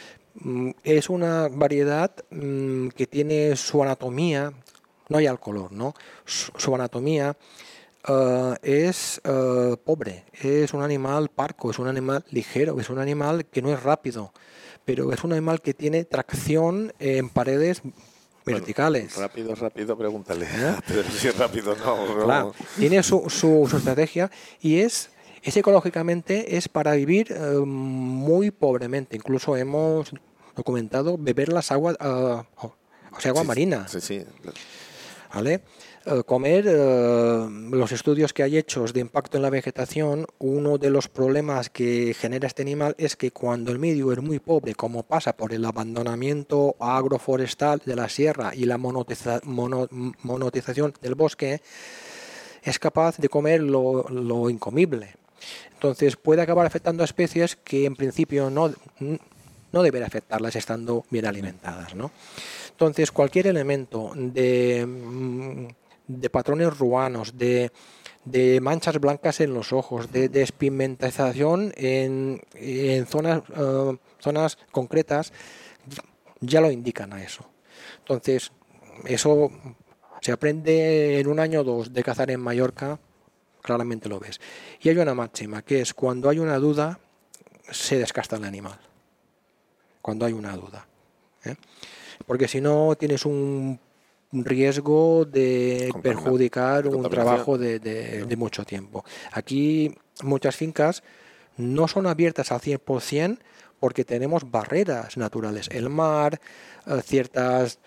Es una variedad que tiene su anatomía, no hay al color, ¿no? Su anatomía es pobre, es un animal parco, es un animal ligero, es un animal que no es rápido, pero es un animal que tiene tracción en paredes verticales. Bueno, rápido, pregúntale. Pero si es rápido, no. Claro, tiene su estrategia y es ecológicamente es para vivir muy pobremente. Incluso hemos documentado beber las aguas, agua marina. Sí. ¿Vale? Comer, los estudios que hay hechos de impacto en la vegetación, uno de los problemas que genera este animal es que cuando el medio es muy pobre, como pasa por el abandonamiento agroforestal de la sierra y la monotización del bosque, es capaz de comer lo incomible. Entonces puede acabar afectando a especies que en principio no debería afectarlas estando bien alimentadas, ¿no? Entonces cualquier elemento de patrones ruanos, de manchas blancas en los ojos, de despigmentación en zonas concretas, ya lo indican a eso. Entonces, eso se aprende en un año o dos de cazar en Mallorca, claramente lo ves. Y hay una máxima, que es cuando hay una duda, se descasta el animal. Cuando hay una duda. Porque si no tienes un riesgo de perjudicar un trabajo contaminación. de mucho tiempo. Aquí muchas fincas no son abiertas al 100% porque tenemos barreras naturales, el mar, ciertas,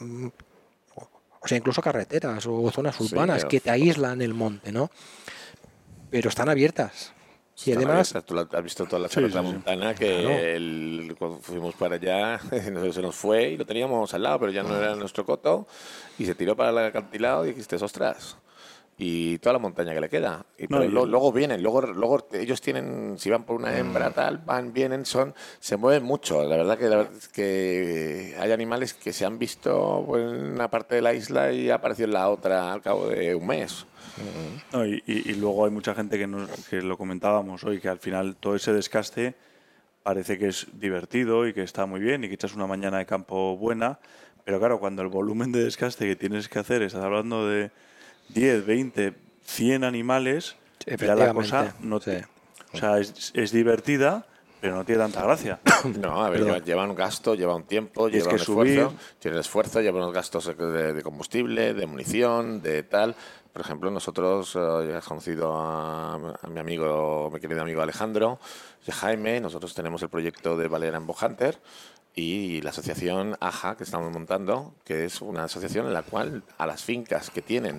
o sea, incluso carreteras o zonas Sí, urbanas que te aíslan el monte, ¿no? Pero están abiertas. Y están además, abiertas. Tú has visto toda la Sí, Serra sí, sí. Montana claro, que cuando fuimos para allá se nos fue y lo teníamos al lado, pero ya no era nuestro coto y se tiró para el acantilado y dijiste, ostras. Y toda la montaña que le queda. No, Pero luego vienen, luego ellos tienen, si van por una hembra tal, vienen, se mueven mucho. La verdad es que hay animales que se han visto en una parte de la isla y ha aparecido en la otra al cabo de un mes. No, y luego hay mucha gente que lo comentábamos hoy, que al final todo ese desgaste parece que es divertido y que está muy bien y que echas una mañana de campo buena, pero claro, cuando el volumen de desgaste que tienes que hacer, estás hablando de 10, 20, 100 animales, ya la efectivamente, cosa no sí. o sea, es divertida, pero no tiene tanta gracia. No, a ver, Perdón. lleva un gasto, lleva un tiempo, Tienes lleva que un esfuerzo, subir. tiene el esfuerzo, lleva unos gastos de combustible, de munición, de tal. Por ejemplo, nosotros, ya has conocido a mi amigo, mi querido amigo Alejandro y a Jaime, nosotros tenemos el proyecto de Balear and Bow Hunter y la asociación AJA que estamos montando, que es una asociación en la cual a las fincas que tienen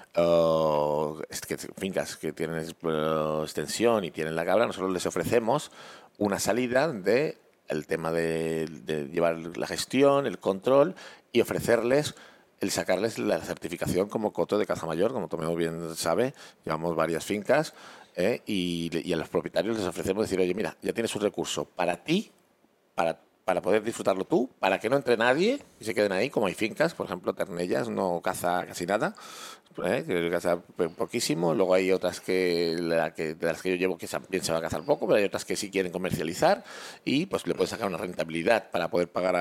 fincas que tienen extensión y tienen la cabra, nosotros les ofrecemos una salida de el tema de llevar la gestión, el control y ofrecerles el sacarles la certificación como coto de caza mayor, como Tomeo bien sabe, llevamos varias fincas y a los propietarios les ofrecemos decir, oye, mira, ya tienes un recurso para ti, para poder disfrutarlo tú, para que no entre nadie y se queden ahí, como hay fincas, por ejemplo, Ternellas no caza casi nada, que caza poquísimo, luego hay otras de las que yo llevo que también se va a cazar poco, pero hay otras que sí quieren comercializar y pues le pueden sacar una rentabilidad para poder pagar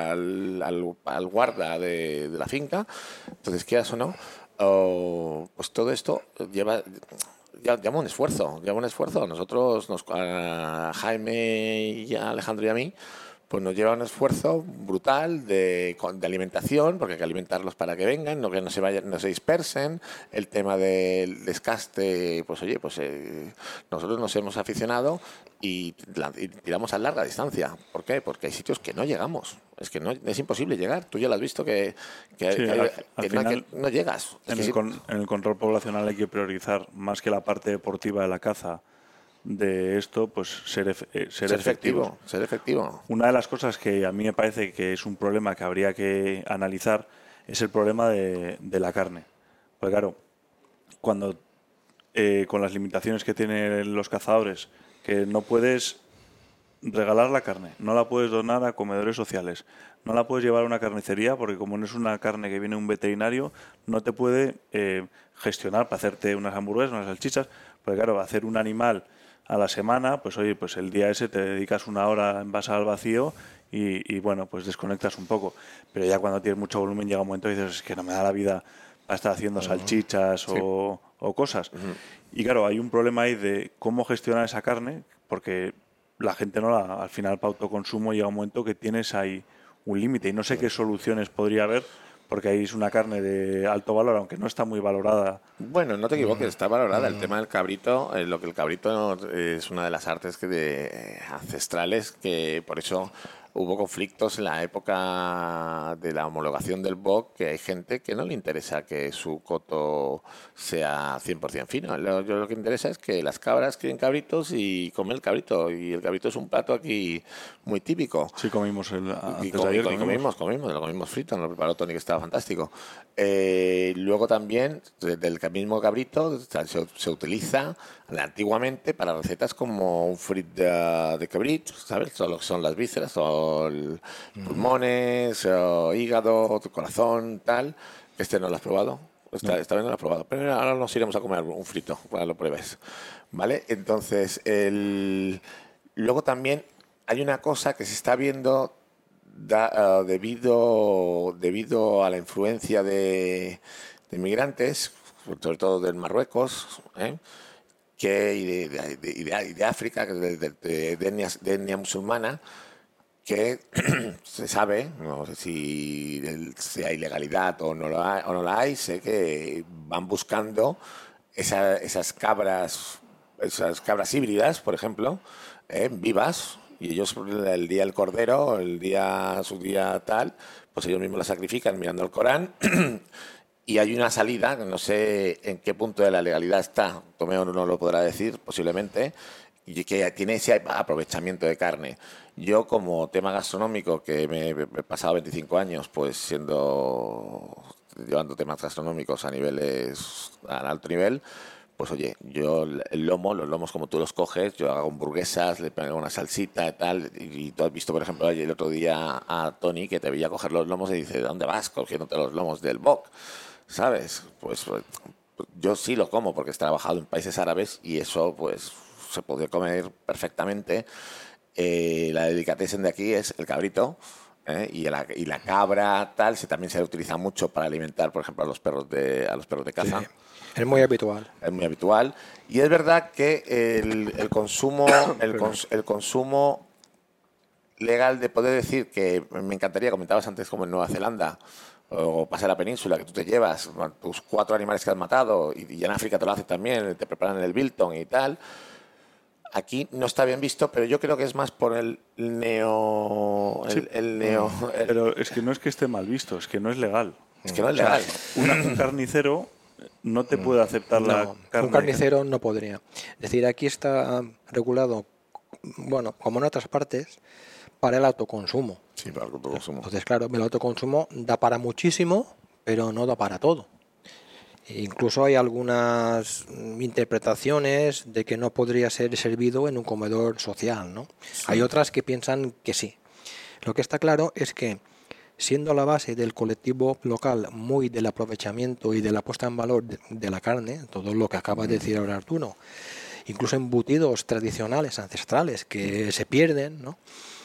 al guarda de la finca, entonces quieras o no, pues todo esto lleva un esfuerzo, nosotros, a Jaime y a Alejandro y a mí, pues nos lleva un esfuerzo brutal de alimentación, porque hay que alimentarlos para que vengan, no que no se vayan, no se dispersen. El tema del desgaste, pues oye, nosotros nos hemos aficionado y tiramos a larga distancia. ¿Por qué? Porque hay sitios que no llegamos. Es que no es imposible llegar. Tú ya lo has visto Sí, al final, no llegas. en el control poblacional hay que priorizar más que la parte deportiva de la caza de esto, pues ser efectivos. Ser efectivo. Una de las cosas que a mí me parece que es un problema que habría que analizar es el problema de la carne. Pues claro, cuando con las limitaciones que tienen los cazadores, que no puedes regalar la carne, no la puedes donar a comedores sociales, no la puedes llevar a una carnicería porque como no es una carne que viene un veterinario, no te puede gestionar para hacerte unas hamburguesas, unas salchichas, porque claro, hacer un animal a la semana, pues oye, pues el día ese te dedicas una hora en envasar al vacío y bueno, pues desconectas un poco. Pero ya cuando tienes mucho volumen llega un momento y dices, es que no me da la vida para estar haciendo salchichas o cosas. Y claro, hay un problema ahí de cómo gestionar esa carne, porque la gente al final para autoconsumo llega un momento que tienes ahí un límite y no sé qué soluciones podría haber porque ahí es una carne de alto valor, aunque no está muy valorada. Bueno, no te equivoques, está valorada. El tema del cabrito, lo que el cabrito es una de las artes ancestrales que por eso hubo conflictos en la época de la homologación del BOC, que hay gente que no le interesa que su coto sea 100% fino. Lo que interesa es que las cabras quieren cabritos y comen el cabrito. Y el cabrito es un plato aquí muy típico. Sí, comimos antes de ayer. Lo comimos frito, nos lo preparó Tony, que estaba fantástico. Luego también, del mismo cabrito, se utiliza antiguamente para recetas como un frit de cabrit, ¿sabes? Son las vísceras, o pulmones, o hígado, corazón, tal. Este no lo has probado. Esta vez no lo has probado, pero ahora nos iremos a comer un frito, para que lo pruebes. ¿Vale? Entonces, luego también hay una cosa que se está viendo debido a la influencia de migrantes, sobre todo del Marruecos, y de África, de etnia musulmana, que se sabe, no sé si hay ilegalidad o no la hay, sé que van buscando esas cabras híbridas, por ejemplo, vivas, y ellos el día del cordero, su día tal, pues ellos mismos la sacrifican mirando el Corán. Y hay una salida, no sé en qué punto de la legalidad está, Tomeo no lo podrá decir posiblemente, y que tiene ese aprovechamiento de carne. Yo, como tema gastronómico, que me he pasado 25 años pues llevando temas gastronómicos al alto nivel, pues oye, yo los lomos como tú los coges, yo hago hamburguesas, le pongo una salsita y tal, y tú has visto, por ejemplo, el otro día a Tony que te veía coger los lomos y dice, ¿de dónde vas cogiéndote los lomos del bok? ¿Sabes? Pues yo sí lo como porque he trabajado en países árabes y eso pues se puede comer perfectamente. La delicatessen de aquí es el cabrito, y la cabra tal también se utiliza mucho para alimentar, por ejemplo, a los perros de caza. Sí, es muy habitual. Es muy habitual. Y es verdad que el consumo el consumo legal, de poder decir que me encantaría, comentabas antes como en Nueva Zelanda o pasa la península, que tú te llevas tus 4 animales que has matado, y en África te lo hacen también, te preparan el biltong y tal. Aquí no está bien visto, pero yo creo que es más por el neo... Sí, pero es que no es que esté mal visto, es que no es legal. Es que no es legal. Un carnicero no te puede aceptar la carne. Un carnicero no podría. Es decir, aquí está regulado, bueno, como en otras partes, para el autoconsumo. Sí, para el autoconsumo. Entonces, claro, el autoconsumo da para muchísimo, pero no da para todo. Incluso hay algunas interpretaciones de que no podría ser servido en un comedor social, ¿no? Sí. Hay otras que piensan que sí. Lo que está claro es que, siendo la base del colectivo local muy del aprovechamiento y de la puesta en valor de la carne, todo lo que acaba de decir ahora Arturo, incluso embutidos tradicionales, ancestrales, que se pierden, ¿no?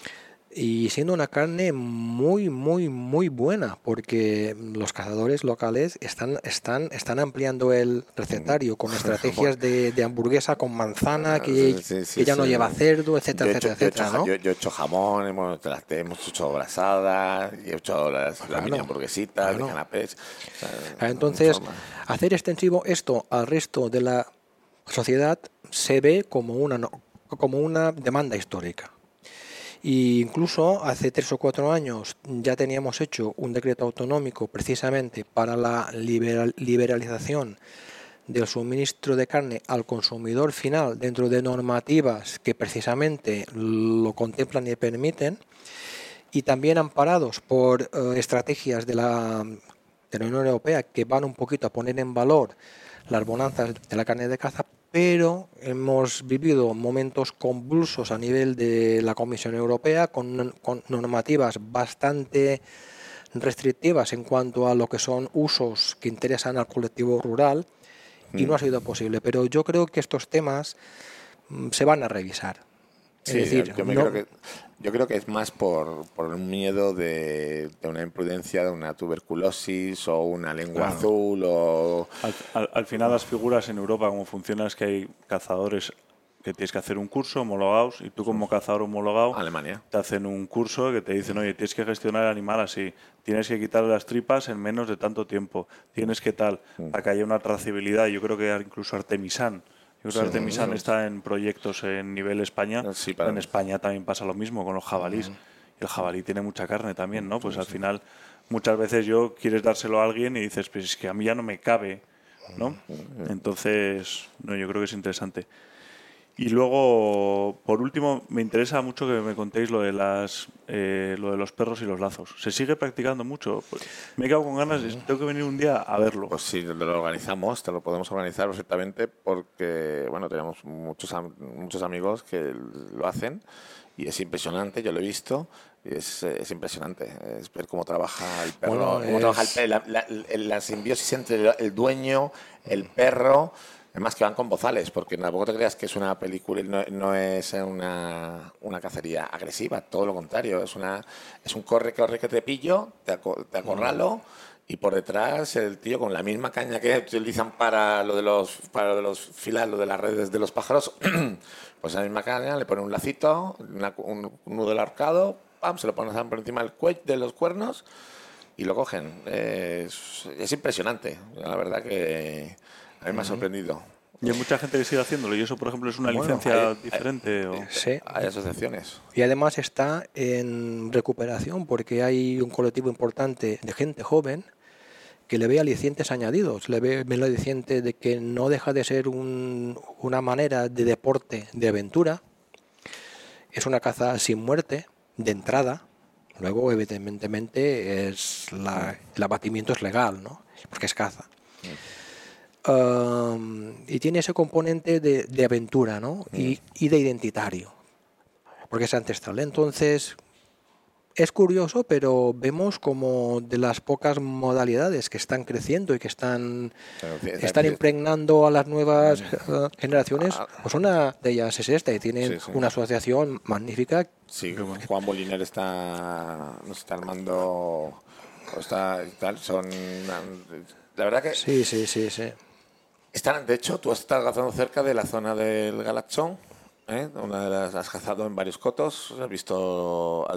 Y siendo una carne muy, muy, muy buena, porque los cazadores locales están ampliando el recetario con estrategias de hamburguesa con manzana, que ya no lleva cerdo, etcétera, etcétera, ¿no? Yo he hecho jamón, hemos hecho brasadas, y he hecho las mini hamburguesitas, de canapés. Entonces, hacer extensivo esto al resto de la sociedad se ve como una demanda histórica. Y incluso hace 3 o 4 años ya teníamos hecho un decreto autonómico precisamente para la liberalización del suministro de carne al consumidor final dentro de normativas que precisamente lo contemplan y permiten, y también amparados por estrategias de la Unión Europea que van un poquito a poner en valor las bonanzas de la carne de caza, pero hemos vivido momentos convulsos a nivel de la Comisión Europea con normativas bastante restrictivas en cuanto a lo que son usos que interesan al colectivo rural, y no ha sido posible. Pero yo creo que estos temas se van a revisar. Sí, es decir, yo creo que es más por un miedo de una imprudencia, de una tuberculosis o una lengua azul. O al final las figuras en Europa, como funcionan, es que hay cazadores que tienes que hacer un curso homologados, y tú como cazador homologado Alemania te hacen un curso que te dicen, oye, tienes que gestionar el animal así, tienes que quitarle las tripas en menos de tanto tiempo, tienes que tal, para que haya una trazabilidad. Yo creo que incluso Artemisan. Yo creo que Artemisan está en proyectos en nivel España. Sí, en España también pasa lo mismo con los jabalís. Y el jabalí tiene mucha carne también, ¿no? Pues al final, muchas veces quieres dárselo a alguien y dices, pues es que a mí ya no me cabe, ¿no? Entonces, yo creo que es interesante. Y luego, por último, me interesa mucho que me contéis lo de los perros y los lazos. ¿Se sigue practicando mucho? Pues me he quedado con ganas, tengo que venir un día a verlo. Pues sí, lo organizamos, te lo podemos organizar perfectamente, porque bueno, tenemos muchos amigos que lo hacen y es impresionante, yo lo he visto, y es impresionante, es ver cómo trabaja el perro, la simbiosis entre el dueño, el perro. Además que van con bozales, porque tampoco te creas que es una película, no es una cacería agresiva, todo lo contrario, es un corre que te pillo, te acorralo, y por detrás el tío con la misma caña que utilizan para lo de los filas, lo de las redes de los pájaros, pues a la misma caña le pone un lacito, un nudo del ahorcado, pam, se lo ponen por encima del cuello de los cuernos y lo cogen. Es impresionante, la verdad que a mí me ha sorprendido. Y hay mucha gente que sigue haciéndolo, y eso, por ejemplo, es una Bueno, licencia diferente. Sí. Hay asociaciones. Y además está en recuperación porque hay un colectivo importante de gente joven que le ve alicientes añadidos, ve el aliciente de que no deja de ser una manera de deporte, de aventura. Es una caza sin muerte, de entrada. Luego, evidentemente, el abatimiento es legal, ¿no? Porque es caza. Y tiene ese componente de aventura, ¿no? Y de identitario, porque es ancestral. Entonces, es curioso, pero vemos como de las pocas modalidades que están creciendo y que están impregnando a las nuevas generaciones, pues una de ellas es esta, y tienen una asociación magnífica. Sí, Juan Moliner nos está armando, la verdad que... Sí. De hecho, tú estás cazando cerca de la zona del Galaxón, ¿eh? Has cazado en varios cotos, has visto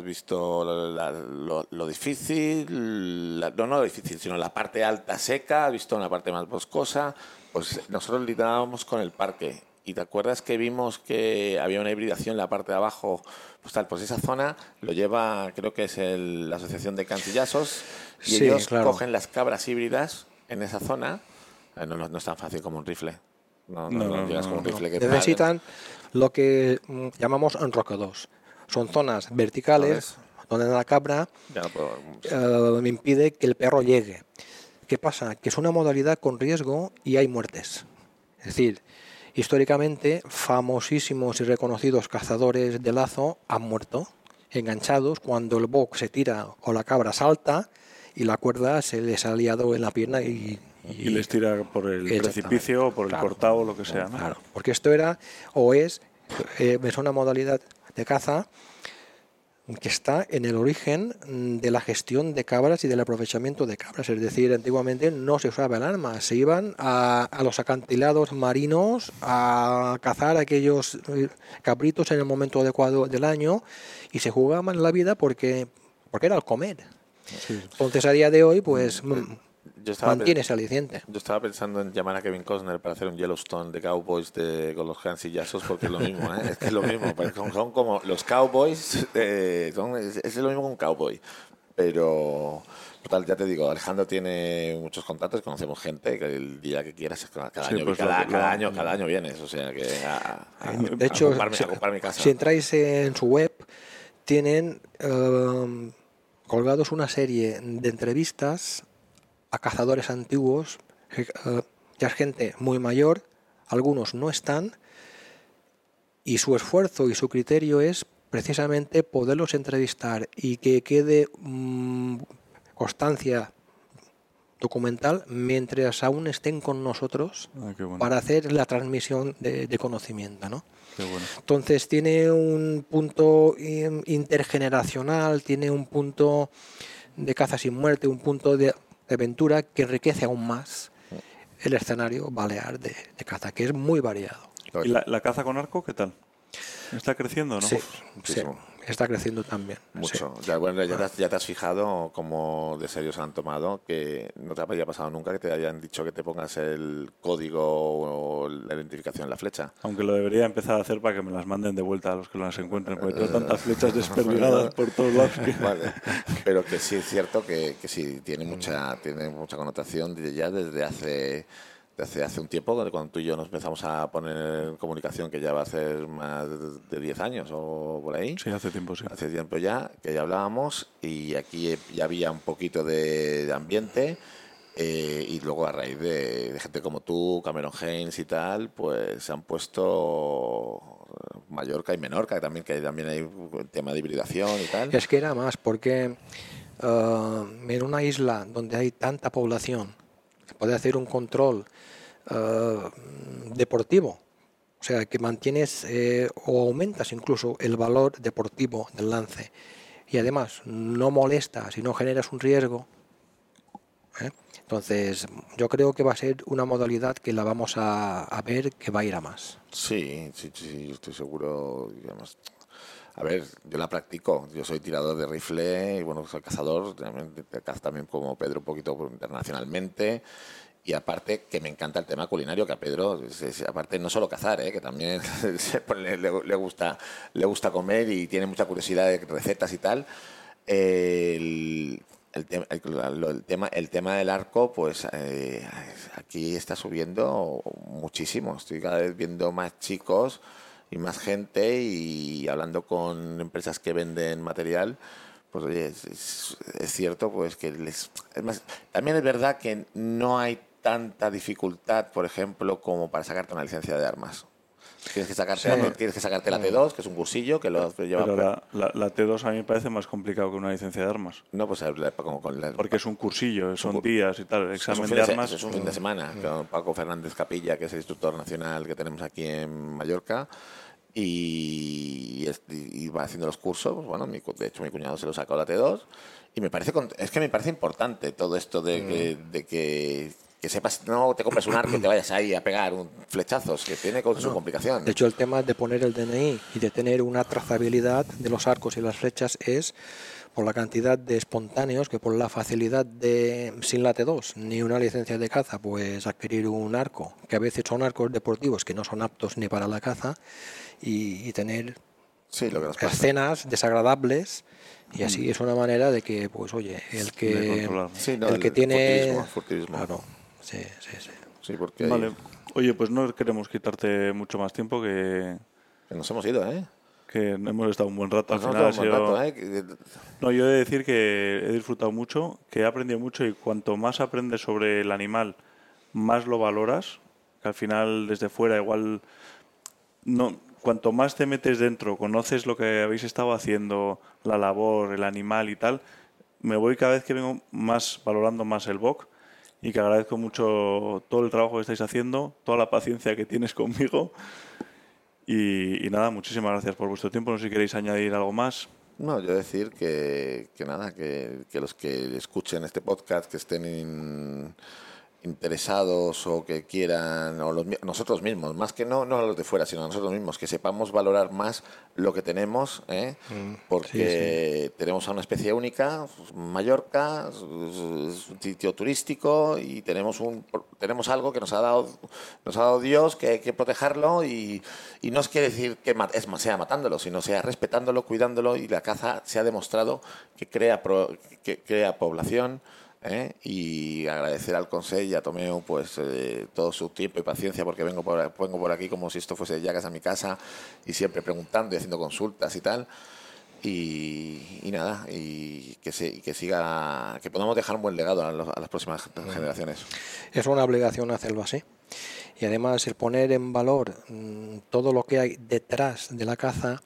lo difícil, no lo difícil, sino la parte alta seca, has visto una parte más boscosa. Pues nosotros lidiábamos con el parque. ¿Y te acuerdas que vimos que había una hibridación en la parte de abajo? Pues esa zona lo lleva, creo que es la Asociación de Cancillazos, y ellos cogen las cabras híbridas en esa zona. No es tan fácil como un rifle. No llegas con un rifle que necesitan lo que llamamos enrocados. Son zonas verticales donde la cabra impide que el perro llegue. ¿Qué pasa? Que es una modalidad con riesgo y hay muertes. Es decir, históricamente famosísimos y reconocidos cazadores de lazo han muerto enganchados cuando el boc se tira o la cabra salta y la cuerda se les ha liado en la pierna y les tira por el precipicio o por el cortado o lo que sea, ¿no? Claro, porque esto es una modalidad de caza que está en el origen de la gestión de cabras y del aprovechamiento de cabras. Es decir, antiguamente no se usaba el arma, se iban a los acantilados marinos a cazar aquellos cabritos en el momento adecuado del año y se jugaban la vida porque era el comer. Sí. Entonces, a día de hoy, pues... mantiene ese aliciente. Yo estaba pensando en llamar a Kevin Costner para hacer un Yellowstone de Cowboys con los cancillazos, porque es lo mismo, ¿eh? Es que es lo mismo. Son como los Cowboys, es lo mismo que un cowboy. Pero, total, ya te digo, Alejandro tiene muchos contactos, conocemos gente que el día que quieras, cada año vienes. O sea que de hecho, ocupar mi casa. Si entráis en su web, tienen colgados una serie de entrevistas a cazadores antiguos, ya es gente muy mayor, algunos no están, y su esfuerzo y su criterio es precisamente poderlos entrevistar y que quede constancia documental mientras aún estén con nosotros para hacer la transmisión de conocimiento, ¿no? Qué bueno. Entonces tiene un punto intergeneracional, tiene un punto de caza sin muerte, un punto de aventura que enriquece aún más el escenario balear de caza, que es muy variado. ¿Y la caza con arco qué tal? ¿Está creciendo o no? Sí, está creciendo también. Mucho. Sí. Ya te has fijado cómo de serio se han tomado, que no te había pasado nunca que te hayan dicho que te pongas el código o la identificación en la flecha. Aunque lo debería empezar a hacer para que me las manden de vuelta a los que las encuentren, porque tengo tantas flechas desperdigadas por todos lados. Vale. Pero que sí es cierto que sí, tiene mucha connotación ya desde hace un tiempo, cuando tú y yo nos empezamos a poner en comunicación, que ya va a ser más de 10 años o por ahí. Sí, hace tiempo, sí. Hace tiempo ya, que ya hablábamos, y aquí ya había un poquito de ambiente, y luego a raíz de gente como tú, Cameron Haynes y tal, pues se han puesto Mallorca y Menorca, que también hay un tema de hibridación y tal. Es que era más, porque en una isla donde hay tanta población, se puede hacer un control deportivo, o sea que mantienes o aumentas incluso el valor deportivo del lance, y además no molestas y no generas un riesgo, Entonces yo creo que va a ser una modalidad que la vamos a ver que va a ir a más. Sí, yo estoy seguro, digamos. A ver, yo la practico. Yo soy tirador de rifle y bueno, soy cazador. Cazo también como Pedro un poquito internacionalmente. Y aparte que me encanta el tema culinario, que a Pedro, aparte no solo cazar, que también le gusta comer y tiene mucha curiosidad de recetas y tal. El tema del arco, pues aquí está subiendo muchísimo. Estoy cada vez viendo más chicos y más gente y hablando con empresas que venden material. Pues oye, es cierto pues que también es verdad que no hay tanta dificultad, por ejemplo, como para sacarte una licencia de armas. Tienes que sacarte la T2, que es un cursillo que lo lleva. Pero la T2 a mí me parece más complicado que una licencia de armas. No, pues como porque es un cursillo, son días y tal. El examen de armas es un fin de semana. Con Paco Fernández Capilla, que es el instructor nacional que tenemos aquí en Mallorca. Y va haciendo los cursos. Pues bueno, de hecho mi cuñado se lo sacó la T2 y me parece importante todo esto de que sepas, no te compres un arco y te vayas ahí a pegar flechazos, que tiene su complicación. De hecho, el tema de poner el DNI y de tener una trazabilidad de los arcos y las flechas es por la cantidad de espontáneos que por la facilidad de, sin la T2 ni una licencia de caza, pues adquirir un arco, que a veces son arcos deportivos que no son aptos ni para la caza, y tener escenas desagradables, y así es una manera de que, pues oye, el que tiene... Furtivismo. Claro, sí. Sí, porque vale. Oye, pues no queremos quitarte mucho más tiempo, que nos hemos ido, que hemos estado un buen rato. Pues al final No, yo he de decir que he disfrutado mucho, que he aprendido mucho, y cuanto más aprendes sobre el animal, más lo valoras, que al final desde fuera igual no. Cuanto más te metes dentro, conoces lo que habéis estado haciendo, la labor, el animal y tal, me voy cada vez que vengo valorando más el BOC, y que agradezco mucho todo el trabajo que estáis haciendo, toda la paciencia que tienes conmigo. Y nada, muchísimas gracias por vuestro tiempo. No sé si queréis añadir algo más. No, yo decir que los que escuchen este podcast, que estén interesados o que quieran, o nosotros mismos, más que no los de fuera, sino nosotros mismos, que sepamos valorar más lo que tenemos, porque tenemos a una especie única, Mallorca, es un sitio turístico, y tenemos algo que nos ha dado Dios, que hay que protegerlo, y no es quiere decir que sea matándolo, sino sea respetándolo, cuidándolo, y la caza se ha demostrado que crea población. Y agradecer al Consell y a Tomeu pues todo su tiempo y paciencia, porque vengo por aquí como si esto fuese ya mi casa, y siempre preguntando y haciendo consultas y tal, y nada, y que podamos dejar un buen legado a las próximas generaciones. Es una obligación hacerlo así, y además el poner en valor todo lo que hay detrás de la caza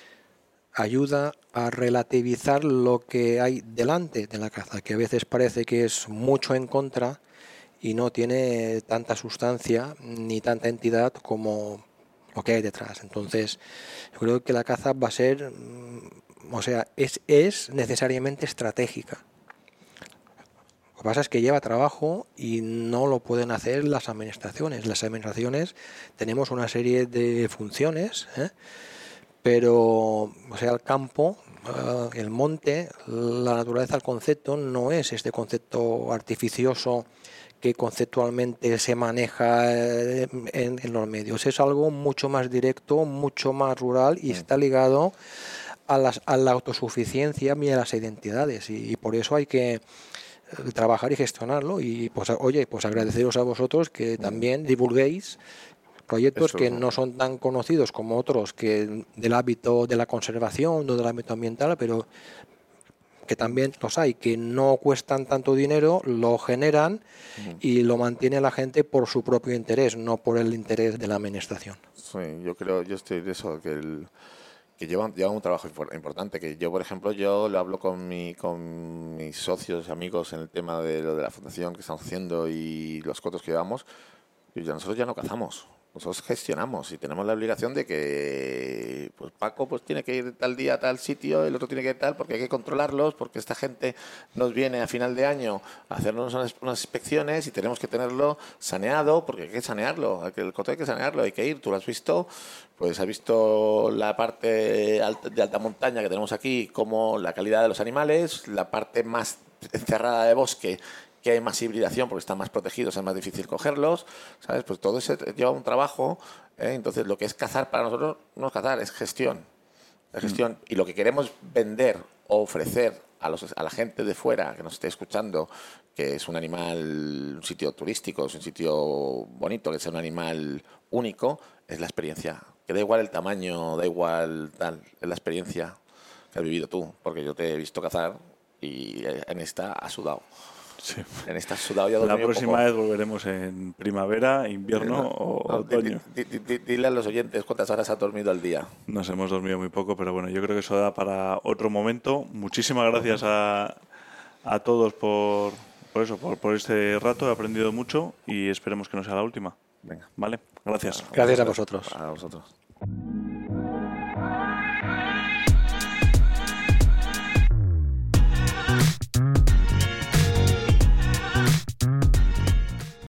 ayuda a relativizar lo que hay delante de la caza, que a veces parece que es mucho en contra y no tiene tanta sustancia ni tanta entidad como lo que hay detrás. Entonces, yo creo que la caza va a ser, es necesariamente estratégica. Lo que pasa es que lleva trabajo y no lo pueden hacer las administraciones. Las administraciones tenemos una serie de funciones, pero el campo, el monte, la naturaleza, el concepto no es este concepto artificioso que conceptualmente se maneja en los medios. Es algo mucho más directo, mucho más rural, y está ligado a la autosuficiencia y a las identidades, y por eso hay que trabajar y gestionarlo. Y pues agradeceros a vosotros que también divulguéis proyectos que no son tan conocidos como otros que del ámbito de la conservación o del ámbito ambiental, pero que también los hay, que no cuestan tanto dinero, lo generan y lo mantiene la gente por su propio interés, no por el interés de la administración. Sí, yo estoy de eso, que llevan un trabajo importante, que yo, por ejemplo, yo lo hablo con mis socios, amigos, en el tema de lo de la fundación que estamos haciendo y los cotos que llevamos, y nosotros ya no cazamos. Nosotros gestionamos y tenemos la obligación de que pues Paco pues tiene que ir tal día a tal sitio, el otro tiene que ir tal, porque hay que controlarlos, porque esta gente nos viene a final de año a hacernos unas inspecciones y tenemos que tenerlo saneado, porque hay que sanearlo, el coto hay que sanearlo, hay que ir. Tú lo has visto, pues has visto la parte de alta montaña que tenemos aquí, como la calidad de los animales, la parte más encerrada de bosque, que hay más hibridación porque están más protegidos, es más difícil cogerlos, ¿sabes? Pues todo eso lleva un trabajo, ¿eh? Entonces lo que es cazar para nosotros no es cazar, es gestión. La gestión. Y lo que queremos vender o ofrecer a la gente de fuera que nos esté escuchando, que es un animal, un sitio turístico, es un sitio bonito, que es un animal único, es la experiencia. Que da igual el tamaño, da igual tal, es la experiencia que has vivido tú, porque yo te he visto cazar y en esta has sudado. Sí. En esta sudado ya La próxima vez volveremos en primavera, invierno o otoño. Dile a los oyentes cuántas horas has dormido al día. Nos hemos dormido muy poco, pero bueno, yo creo que eso da para otro momento. Muchísimas gracias a todos por este rato. He aprendido mucho y esperemos que no sea la última. Venga. ¿Vale? Gracias. Gracias a vosotros. A vosotros.